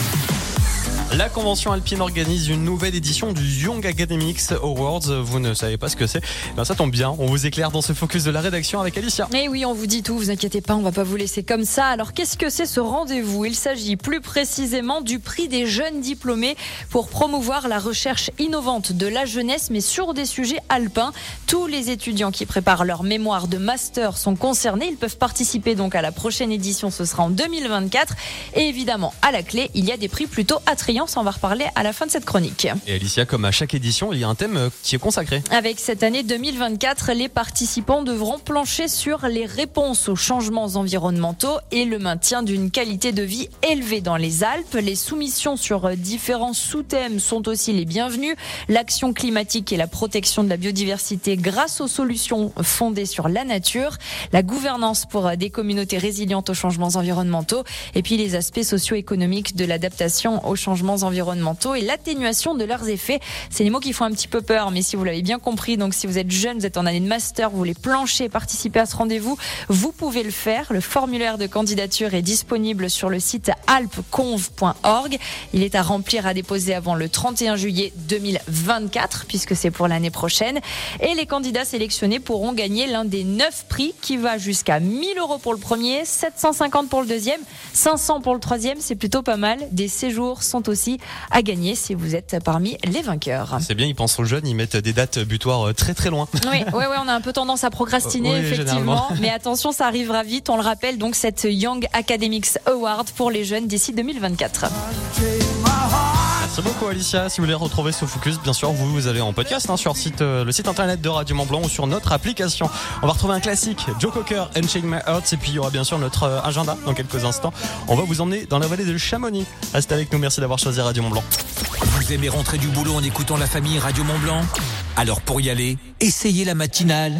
Speaker 2: La convention alpine organise une nouvelle édition du Young Academics Awards. Vous ne savez pas ce que c'est? Ben, ça tombe bien, on vous éclaire dans ce focus de la rédaction avec Alicia.
Speaker 1: Et oui, on vous dit tout, vous inquiétez pas, on va pas vous laisser comme ça. Alors qu'est-ce que c'est ce rendez-vous? Il s'agit plus précisément du prix des jeunes diplômés pour promouvoir la recherche innovante de la jeunesse, mais sur des sujets alpins. Tous les étudiants qui préparent leur mémoire de master sont concernés. Ils peuvent participer donc à la prochaine édition, ce sera en 2024. Et évidemment, à la clé, il y a des prix plutôt attrayants. Ça, on va reparler à la fin de cette chronique.
Speaker 2: Et Alicia, comme à chaque édition, il y a un thème qui est consacré.
Speaker 1: Avec cette année 2024, les participants devront plancher sur les réponses aux changements environnementaux et le maintien d'une qualité de vie élevée dans les Alpes. Les soumissions sur différents sous-thèmes sont aussi les bienvenues. L'action climatique et la protection de la biodiversité grâce aux solutions fondées sur la nature. La gouvernance pour des communautés résilientes aux changements environnementaux. Et puis les aspects socio-économiques de l'adaptation aux changements environnementaux et l'atténuation de leurs effets. C'est des mots qui font un petit peu peur, mais si vous l'avez bien compris, donc si vous êtes jeune, vous êtes en année de master, vous voulez plancher, participer à ce rendez-vous, vous pouvez le faire. Le formulaire de candidature est disponible sur le site alpconv.org. Il est à remplir, à déposer avant le 31 juillet 2024, puisque c'est pour l'année prochaine. Et les candidats sélectionnés pourront gagner l'un des 9 prix qui va jusqu'à 1000 € pour le premier, 750 pour le deuxième, 500 pour le troisième. C'est plutôt pas mal. Des séjours sont aussi aussi à gagner si vous êtes parmi les vainqueurs.
Speaker 2: C'est bien, ils pensent aux jeunes, ils mettent des dates butoirs très très loin.
Speaker 1: Oui, on a un peu tendance à procrastiner,
Speaker 2: Oui,
Speaker 1: effectivement.
Speaker 2: généralement.
Speaker 1: Mais attention, ça arrivera vite. On le rappelle, donc cette Young Academics Award pour les jeunes d'ici 2024.
Speaker 2: Merci beaucoup Alicia. Si vous voulez retrouver ce focus, bien sûr, vous allez en podcast sur le site internet de Radio Mont Blanc ou sur notre application. On va retrouver un classique, Joe Cocker, Unchain My Heart, et puis il y aura bien sûr notre agenda dans quelques instants. On va vous emmener dans la vallée de Chamonix. Restez avec nous, merci d'avoir choisi Radio Mont Blanc.
Speaker 8: Vous aimez rentrer du boulot en écoutant la famille Radio Mont Blanc? Alors pour y aller, essayez la matinale.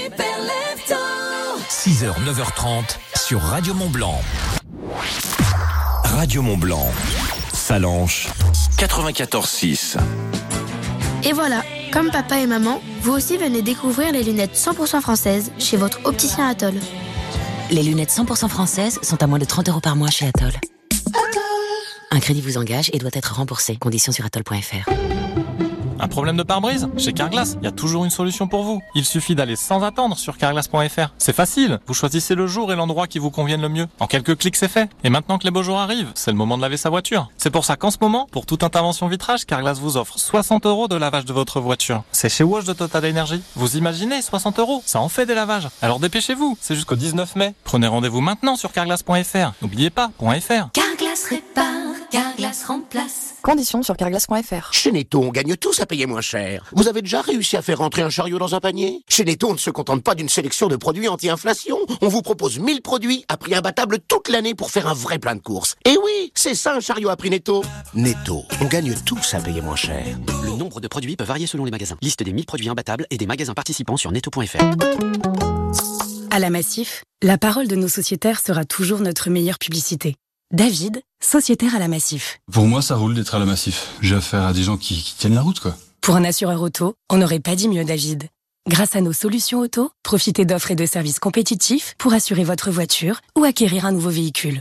Speaker 8: 6h, 9h30 sur Radio Mont Blanc. Radio Mont Blanc, Salanches, 94.6.
Speaker 24: Et voilà, comme papa et maman, vous aussi venez découvrir les lunettes 100% françaises chez votre opticien Atoll.
Speaker 6: Les lunettes 100% françaises sont à moins de 30 € par mois chez Atoll. Un crédit vous engage et doit être remboursé. Conditions sur atoll.fr.
Speaker 7: Un problème de pare-brise? Chez Carglass, il y a toujours une solution pour vous. Il suffit d'aller sans attendre sur carglass.fr. C'est facile, vous choisissez le jour et l'endroit qui vous conviennent le mieux. En quelques clics, c'est fait. Et maintenant que les beaux jours arrivent, c'est le moment de laver sa voiture. C'est pour ça qu'en ce moment, pour toute intervention vitrage, Carglass vous offre 60 € de lavage de votre voiture. C'est chez Wash de Total Energy. Vous imaginez, 60 €, ça en fait des lavages. Alors dépêchez-vous, c'est jusqu'au 19 mai. Prenez rendez-vous maintenant sur carglass.fr. N'oubliez pas, .fr.
Speaker 24: Carglass répare, Carglass remplace.
Speaker 9: Conditions sur carglass.fr.
Speaker 15: Chez Netto, on gagne tous à payer moins cher. Vous avez déjà réussi à faire rentrer un chariot dans un panier? Chez Netto, on ne se contente pas d'une sélection de produits anti-inflation. On vous propose 1000 produits à prix imbattable toute l'année pour faire un vrai plein de courses. Et oui, c'est ça un chariot à prix Netto. Netto, on gagne tous à payer moins cher.
Speaker 16: Le nombre de produits peut varier selon les magasins. Liste des 1000 produits imbattables et des magasins participants sur netto.fr.
Speaker 10: À la Massif, la parole de nos sociétaires sera toujours notre meilleure publicité. David, sociétaire à la Massif.
Speaker 11: Pour moi, ça roule d'être à la Massif. J'ai affaire à des gens qui tiennent la route, quoi.
Speaker 10: Pour un assureur auto, on n'aurait pas dit mieux, David. Grâce à nos solutions auto, profitez d'offres et de services compétitifs pour assurer votre voiture ou acquérir un nouveau véhicule.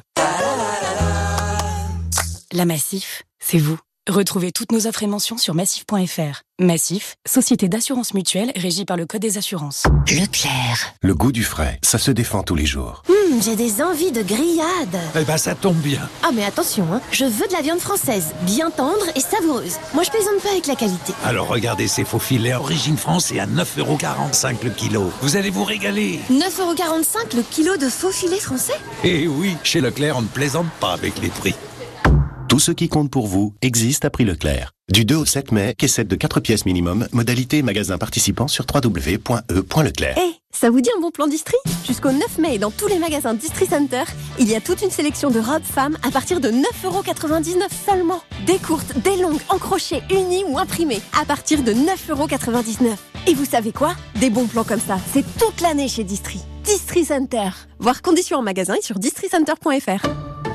Speaker 10: La Massif, c'est vous. Retrouvez toutes nos offres et mentions sur massif.fr. Massif, société d'assurance mutuelle régie par le Code des assurances.
Speaker 6: Leclerc.
Speaker 26: Le goût du frais, ça se défend tous les jours.
Speaker 24: J'ai des envies de grillade.
Speaker 27: Eh ben ça tombe bien.
Speaker 24: Ah mais attention, je veux de la viande française, bien tendre et savoureuse. Moi je plaisante pas avec la qualité.
Speaker 27: Alors regardez ces faux filets origine France et à 9,45 € le kilo. Vous allez vous régaler.
Speaker 24: 9,45 € le kilo de faux filets français?
Speaker 27: Eh oui, chez Leclerc, on ne plaisante pas avec les prix.
Speaker 26: Tout ce qui compte pour vous existe à prix Leclerc. Du 2 au 7 mai, caissette de 4 pièces minimum, modalité magasin participant sur www.e.leclerc.
Speaker 24: Ça vous dit un bon plan Distri? Jusqu'au 9 mai, dans tous les magasins Distri Center, il y a toute une sélection de robes femmes à partir de 9,99 € seulement. Des courtes, des longues, en crochet, unies ou imprimées, à partir de 9,99 €. Et vous savez quoi? Des bons plans comme ça, c'est toute l'année chez Distri. Distri Center. Voir conditions en magasin et sur districenter.fr.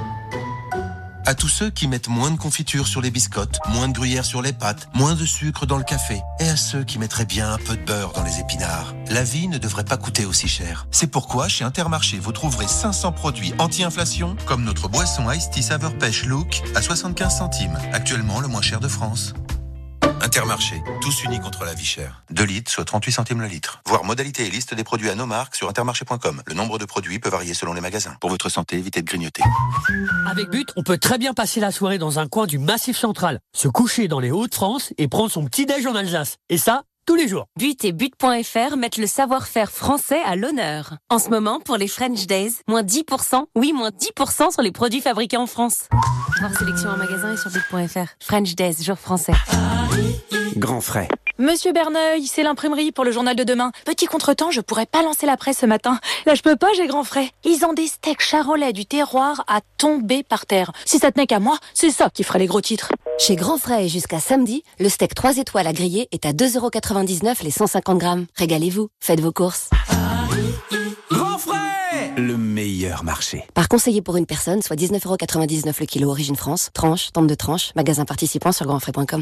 Speaker 23: À tous ceux qui mettent moins de confiture sur les biscottes, moins de gruyère sur les pâtes, moins de sucre dans le café, et à ceux qui mettraient bien un peu de beurre dans les épinards, la vie ne devrait pas coûter aussi cher. C'est pourquoi chez Intermarché, vous trouverez 500 produits anti-inflation, comme notre boisson Iced Tea saveur pêche Look à 75 centimes, actuellement le moins cher de France. Intermarché, tous unis contre la vie chère. 2 litres, soit 38 centimes le litre. Voir modalité et liste des produits à nos marques sur intermarché.com. Le nombre de produits peut varier selon les magasins. Pour votre santé, évitez de grignoter.
Speaker 12: Avec But, on peut très bien passer la soirée dans un coin du Massif central, se coucher dans les Hauts-de-France et prendre son petit-déj en Alsace. Et ça, tous les jours.
Speaker 14: But et But.fr mettent le savoir-faire français à l'honneur. En ce moment, pour les French Days, moins 10%, oui, moins 10% sur les produits fabriqués en France. Voir sélection en magasin et sur But.fr. French Days, jour français.
Speaker 21: Grand frais.
Speaker 28: Monsieur Berneuil, c'est l'imprimerie pour le journal de demain. Petit contretemps, je pourrais pas lancer la presse ce matin. Là, je peux pas, j'ai grand frais. Ils ont des steaks charolais du terroir à tomber par terre. Si ça tenait qu'à moi, c'est ça qui ferait les gros titres.
Speaker 24: Chez Grand Frais et jusqu'à samedi, le steak 3 étoiles à griller est à 2,99 € les 150 grammes. Régalez-vous, faites vos courses.
Speaker 21: Grand frais, le meilleur marché.
Speaker 24: Par conseiller pour une personne, soit 19,99 € le kilo origine France, tranche, tente de tranche, magasin participant sur grandfrais.com.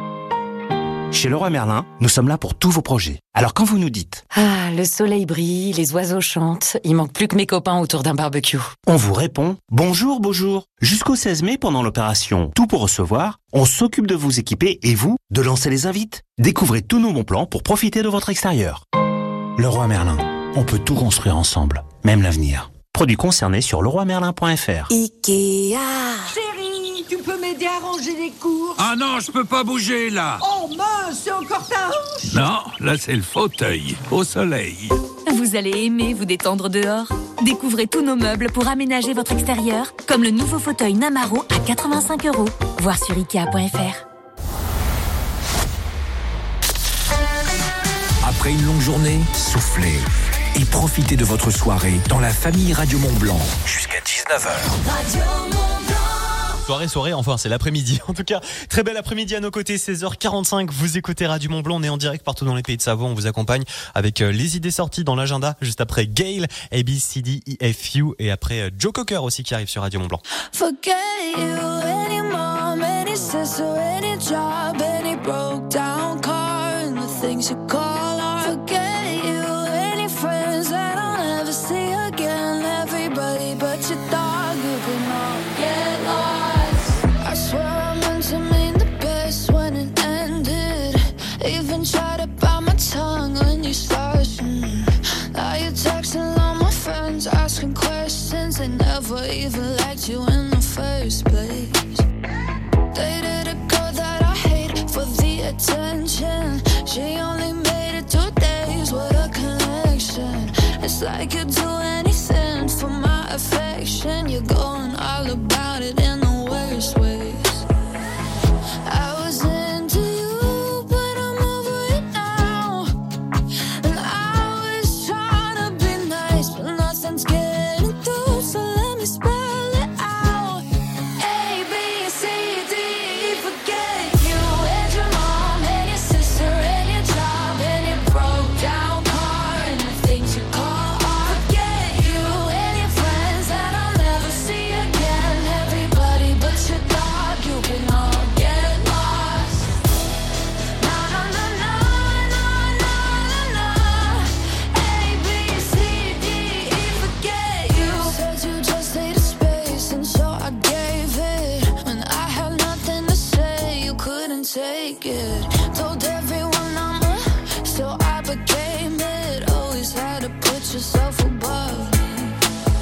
Speaker 29: Chez Leroy Merlin, nous sommes là pour tous vos projets. Alors quand vous nous dites
Speaker 28: « Ah, le soleil brille, les oiseaux chantent, il manque plus que mes copains autour d'un barbecue. »
Speaker 29: on vous répond « Bonjour, beau jour ». Jusqu'au 16 mai, pendant l'opération Tout pour recevoir, on s'occupe de vous équiper et vous, de lancer les invites. Découvrez tous nos bons plans pour profiter de votre extérieur. Leroy Merlin, on peut tout construire ensemble, même l'avenir. Produits concernés sur leroymerlin.fr.
Speaker 24: Ikea.
Speaker 28: Chérie,
Speaker 3: Tony, tu peux m'aider à ranger les courses?
Speaker 27: Ah non, je peux pas bouger là.
Speaker 3: Oh mince, c'est encore ta hanche?
Speaker 27: Non, là c'est le fauteuil, au soleil.
Speaker 9: Vous allez aimer vous détendre dehors. Découvrez tous nos meubles pour aménager votre extérieur, comme le nouveau fauteuil Namaro à 85 €. Voir sur Ikea.fr.
Speaker 8: Après une longue journée, soufflez et profitez de votre soirée dans la famille Radio Mont-Blanc jusqu'à 19h.
Speaker 2: Soirée, enfin c'est l'après-midi. En tout cas, très bel après-midi à nos côtés, 16h45. Vous écoutez Radio Mont-Blanc, on est en direct partout dans les pays de Savoie. On vous accompagne avec les idées sorties dans l'agenda. Juste après Gail, ABCDEFU et après Joe Cocker aussi qui arrive sur Radio Mont-Blanc.
Speaker 13: Forget you, any mom, any sister, any job, any broke down car, and the things you call art. Forget you, any friends that I'll never see again. Everybody but your dog, you can all get lost. I swear I meant to mean the best when it ended. Even tried to bite my tongue when you started. Now you're texting all my friends, asking questions. They never even liked you in the first place. Dated a girl that I hate for the attention. She only made it 2 days with a connection. It's like you'd do anything for my affection. You're going all about it in the worst ways. I was into you, but I'm over it now. And I was trying to be nice, but nothing's getting through, so let me spell it out. A, B, C, D, E, forget you and your mom and your sister and your job and your broke down car and the things you call art. Forget you and your friends that I'll never see again. Everybody but your dog, you can all get lost. Na na na na na na na na. A, B, C, D, E, forget you. Said you just needed space, and so I gave it. When I had nothing to say, you couldn't take it. Told everyone I'm still I became it. Always had to put yourself above me.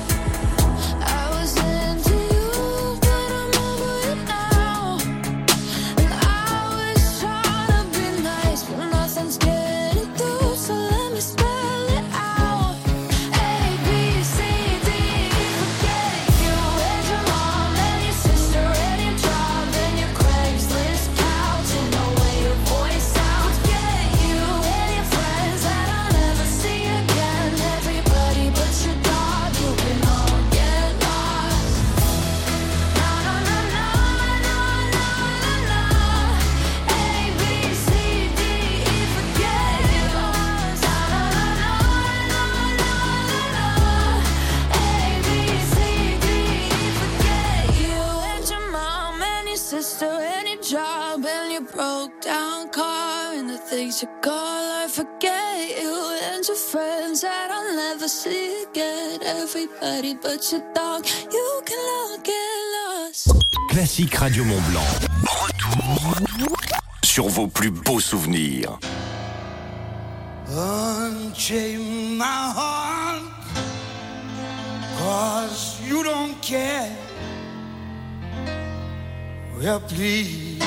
Speaker 13: I was into you, but I'm over it now. And I was trying to be nice, but nothing's getting through, so let me spell it out. A, B, C, D, E, forget you and your mom and your sister and your job and your Craigslist couch and the way your voice sounds. Forget you and your friends that I'll never see again. Everybody but your dog, you can all get lost. Na na na na na na na na. A, B, C, D, E, forget you. Na na na na na na na. A, B, C, D, E, forget you and your mom and your sister and your job and your broke down car and the things you call art. Forget you and your friends that I'll never see again. Everybody but your dog, you can all get lost.
Speaker 8: Classique Radio Mont-Blanc. Retour sur vos plus beaux souvenirs.
Speaker 5: Unchain my heart, 'cause you don't care. Well, please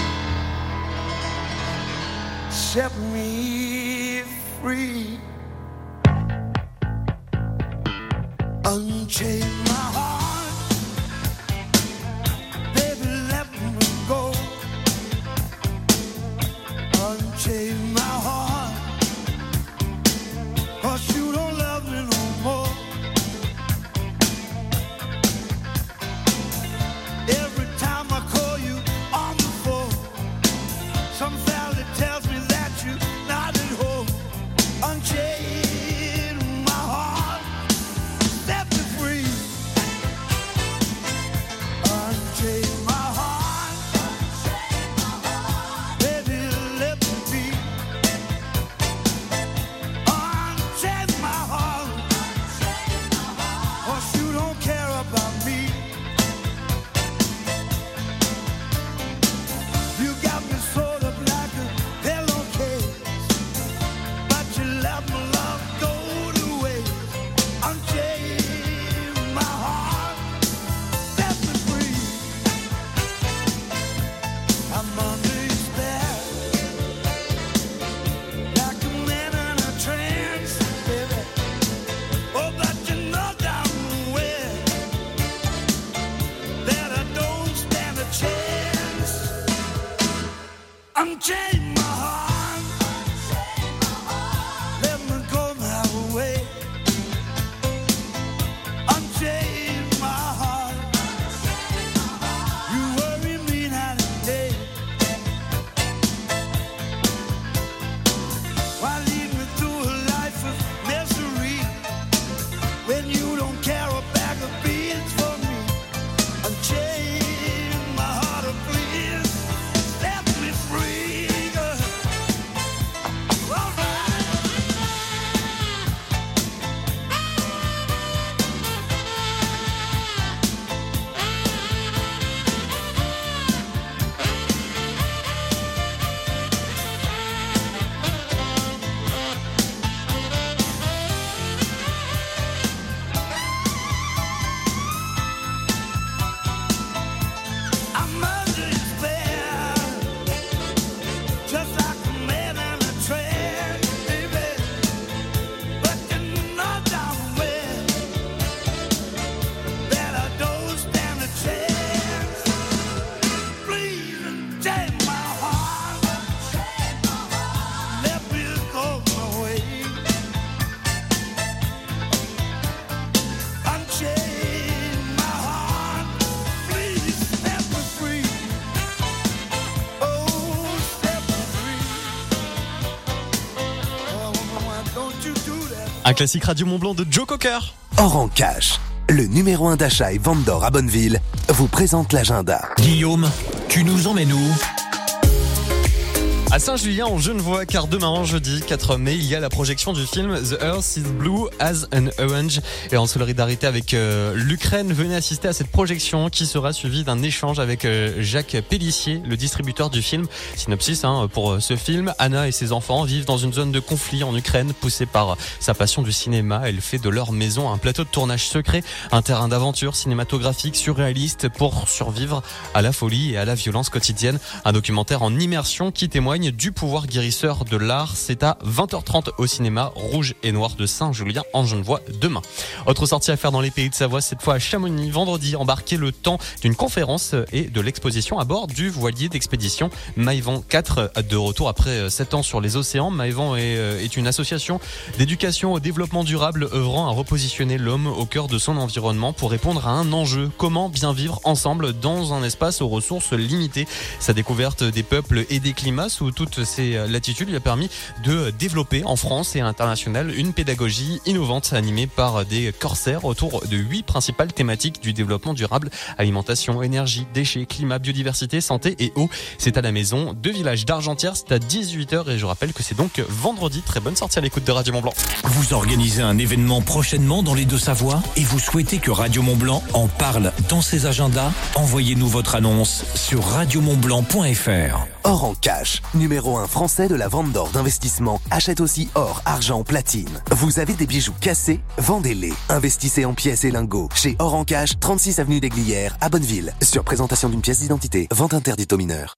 Speaker 5: set me free. Unchain my heart, baby, let me go. Unchain my heart, 'cause you don't love me no more. Every time I call you on the phone, some valley tells me that you're not at home. Unchain my heart, set me free. Unchain my heart, baby, let me be. Unchain my heart, 'cause you don't care about me. You got me sort of like a pillow
Speaker 2: Un classique Radio Mont-Blanc de Joe Cocker.
Speaker 1: Or en cash, le numéro 1 d'achat et vente d'or à Bonneville vous présente l'agenda.
Speaker 8: Guillaume, tu nous emmènes où ?
Speaker 2: À Saint-Julien en Genevois, car demain, jeudi 4 mai, il y a la projection du film The Earth is Blue as an Orange. Et en solidarité avec l'Ukraine, venez assister à cette projection qui sera suivie d'un échange avec Jacques Pellissier, le distributeur du film. Synopsis pour ce film, Anna et ses enfants vivent dans une zone de conflit en Ukraine. Poussée par sa passion du cinéma, elle fait de leur maison un plateau de tournage secret, un terrain d'aventure cinématographique surréaliste pour survivre à la folie et à la violence quotidienne. Un documentaire en immersion qui témoigne du pouvoir guérisseur de l'art. C'est à 20h30 au cinéma Rouge et Noir de Saint-Julien en Genevois demain. Autre sortie à faire dans les pays de Savoie, cette fois à Chamonix, vendredi, embarquer le temps d'une conférence et de l'exposition à bord du voilier d'expédition Maïvan 4, de retour après 7 ans sur les océans. Maïvan est une association d'éducation au développement durable œuvrant à repositionner l'homme au cœur de son environnement pour répondre à un enjeu: comment bien vivre ensemble dans un espace aux ressources limitées. Sa découverte des peuples et des climats sous toutes ces latitudes lui a permis de développer en France et à l'international une pédagogie innovante animée par des corsaires autour de 8 principales thématiques du développement durable: alimentation, énergie, déchets, climat, biodiversité, santé et eau. C'est à la maison de Village d'Argentière, c'est à 18h et je rappelle que c'est donc vendredi. Très bonne sortie à l'écoute de Radio Mont-Blanc.
Speaker 8: Vous organisez un événement prochainement dans les Deux-Savoies et vous souhaitez que Radio Mont-Blanc en parle dans ses agendas? Envoyez-nous votre annonce sur radiomontblanc.fr.
Speaker 1: Or en cash, numéro 1 français de la vente d'or d'investissement, achète aussi or, argent, platine. Vous avez des bijoux cassés? Vendez-les. Investissez en pièces et lingots. Chez Or en cash, 36 avenue des Glières à Bonneville. Sur présentation d'une pièce d'identité, vente interdite aux mineurs.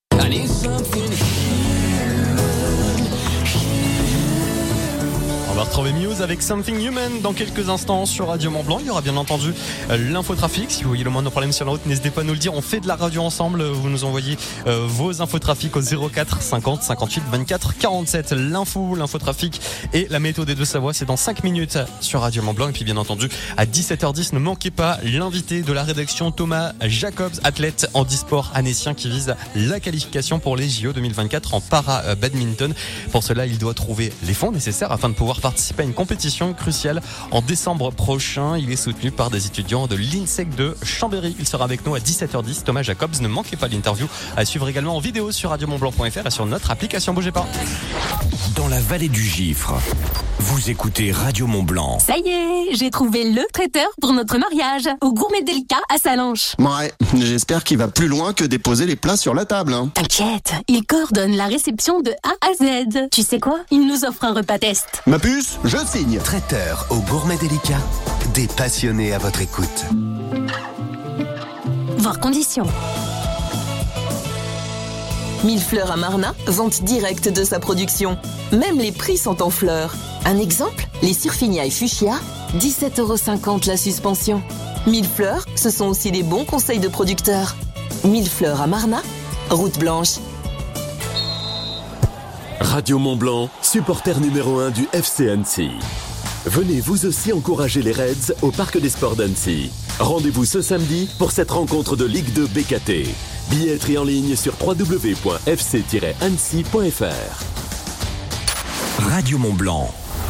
Speaker 2: On va retrouver Muse avec Something Human dans quelques instants sur Radio Mont-Blanc. Il y aura bien entendu l'infotrafic. Si vous voyez le moindre problème sur la route, n'hésitez pas à nous le dire. On fait de la radio ensemble. Vous nous envoyez vos infotrafics au 04 50 58 24 47. L'infotrafic et la météo des Deux-Savoies, c'est dans 5 minutes sur Radio Mont-Blanc. Et puis bien entendu, à 17h10, ne manquez pas l'invité de la rédaction, Thomas Jacobs, athlète handisport annécien qui vise la qualification pour les JO 2024 en para-badminton. Pour cela, il doit trouver les fonds nécessaires afin de pouvoir participer à une compétition cruciale en décembre prochain. Il est soutenu par des étudiants de l'INSEC de Chambéry. Il sera avec nous à 17h10. Thomas Jacobs, ne manquez pas l'interview à suivre également en vidéo sur radiomontblanc.fr et sur notre application. Bougez pas.
Speaker 8: Dans la vallée du Gifre, vous écoutez Radio Mont-Blanc.
Speaker 14: Ça y est, j'ai trouvé le traiteur pour notre mariage au Gourmet Délicat à Salanches.
Speaker 4: Ouais, j'espère qu'il va plus loin que déposer les plats sur la table.
Speaker 14: T'inquiète, il coordonne la réception de A à Z. Tu sais quoi? Il nous offre un repas test.
Speaker 4: Ma puce, je signe.
Speaker 1: Traiteur au Gourmet Délicat, des passionnés à votre écoute.
Speaker 14: Voir conditions.
Speaker 7: Millefleurs à Marnat, vente directe de sa production. Même les prix sont en fleurs. Un exemple, les Surfiniailles Fuchsia, 17,50 € la suspension. Millefleurs, ce sont aussi des bons conseils de producteurs. Millefleurs à Marnat, route blanche.
Speaker 17: Radio Mont-Blanc, supporter numéro 1 du FC Annecy. Venez vous aussi encourager les Reds au Parc des Sports d'Annecy. Rendez-vous ce samedi pour cette rencontre de Ligue 2 BKT. Billetterie en ligne sur www.fc-annecy.fr.
Speaker 8: Radio Mont-Blanc.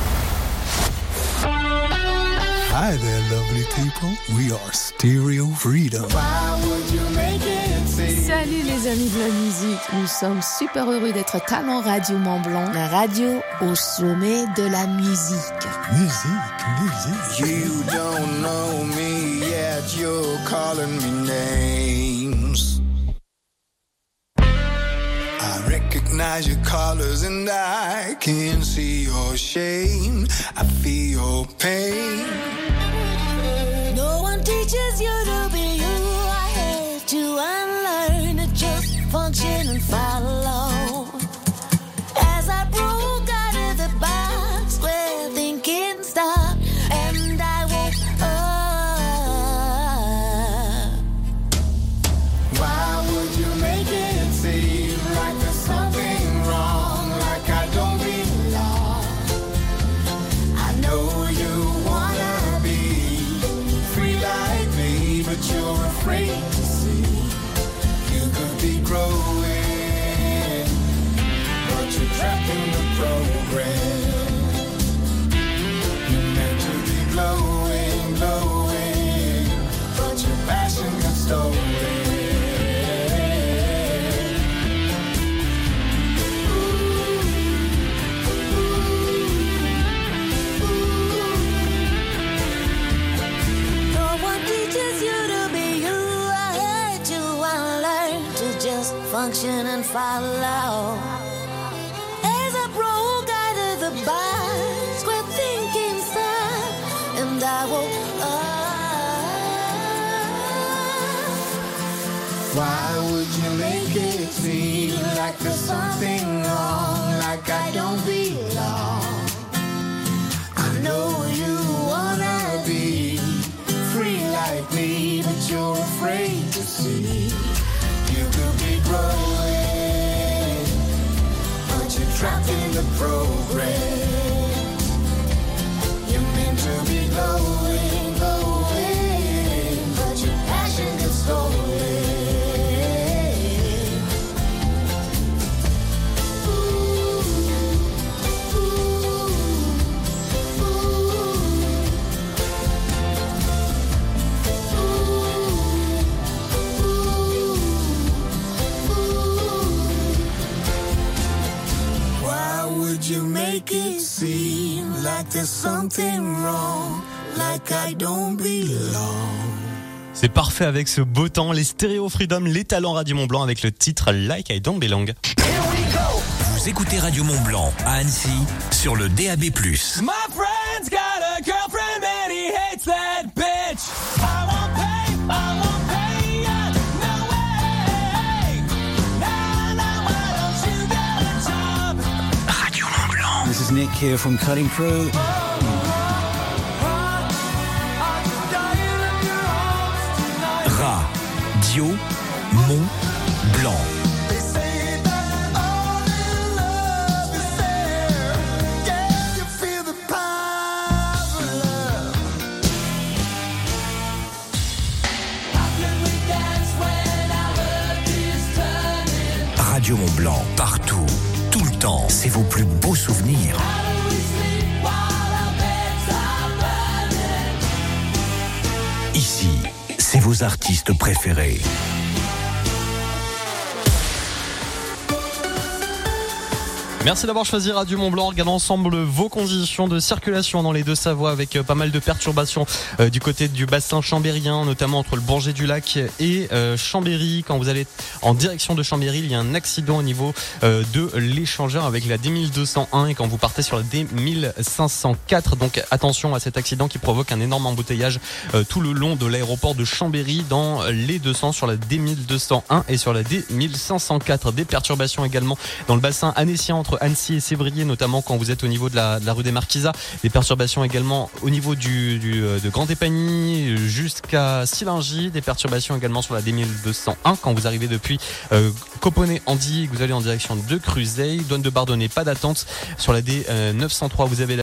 Speaker 18: Hi there, lovely people. We are Stereo Freedom.
Speaker 19: Salut les amis de la musique. Nous sommes super heureux d'être Talent Radio Mont-Blanc, la radio au sommet de la musique.
Speaker 18: Musique.
Speaker 5: You don't know me yet, you're calling me names. I recognize your colors and I can see your shame. I feel your pain.
Speaker 13: No one teaches you to be you. I had to unlearn to just function and follow. As I broke out of the box where thinking stopped, and I woke up.
Speaker 5: Why would you make it seem like there's something wrong, like I don't belong? I know you wanna be free like me, but you're afraid to see you could be growing, but you're trapped in the program. No
Speaker 13: function and follow. As I broke out of the box, quit thinking inside, and I woke up.
Speaker 5: Why would you make it seem like there's something wrong, like I don't belong? I know you wanna be free like me, but you're afraid to see. You could be growing, but you're trapped in the program. You're meant to be glowing, glowing, but your passion gets stolen. You make it seem like there's something wrong, like I don't belong.
Speaker 2: C'est parfait avec ce beau temps, les Stéréo Freedom, les talents Radio Mont Blanc avec le titre Like I Don't Belong.
Speaker 8: Vous écoutez Radio Mont Blanc à Annecy sur le DAB+.
Speaker 5: My friend's got a girlfriend and he hates that bitch. I won't pay, I won't pay ya, no way. Now, why don't you get a job?
Speaker 8: Radio Mont Blanc.
Speaker 6: This is Nick here from Cutting Through.
Speaker 8: Radio Mont Blanc. Radio Mont Blanc, partout, tout le temps, c'est vos plus beaux souvenirs. Ici, c'est vos artistes préférés.
Speaker 2: Merci d'avoir choisi Radio Mont Blanc. Regardons ensemble vos conditions de circulation dans les Deux-Savoies avec pas mal de perturbations du côté du bassin chambérien, notamment entre le Bourget-du-Lac et Chambéry. Quand vous allez en direction de Chambéry, il y a un accident au niveau de l'échangeur avec la D1201 et quand vous partez sur la D1504. Donc attention à cet accident qui provoque un énorme embouteillage tout le long de l'aéroport de Chambéry dans les deux sens sur la D1201 et sur la D1504. Des perturbations également dans le bassin annécien entre Annecy et Sévrier, notamment quand vous êtes au niveau de la rue des Marquisats. Des perturbations également au niveau de Grand-Épagny jusqu'à Sillingy. Des perturbations également sur la D1201 quand vous arrivez depuis Coponnet-Andy et que vous allez en direction de Cruzeil. Douane de Bardonnay, pas d'attente. Sur la D903, vous avez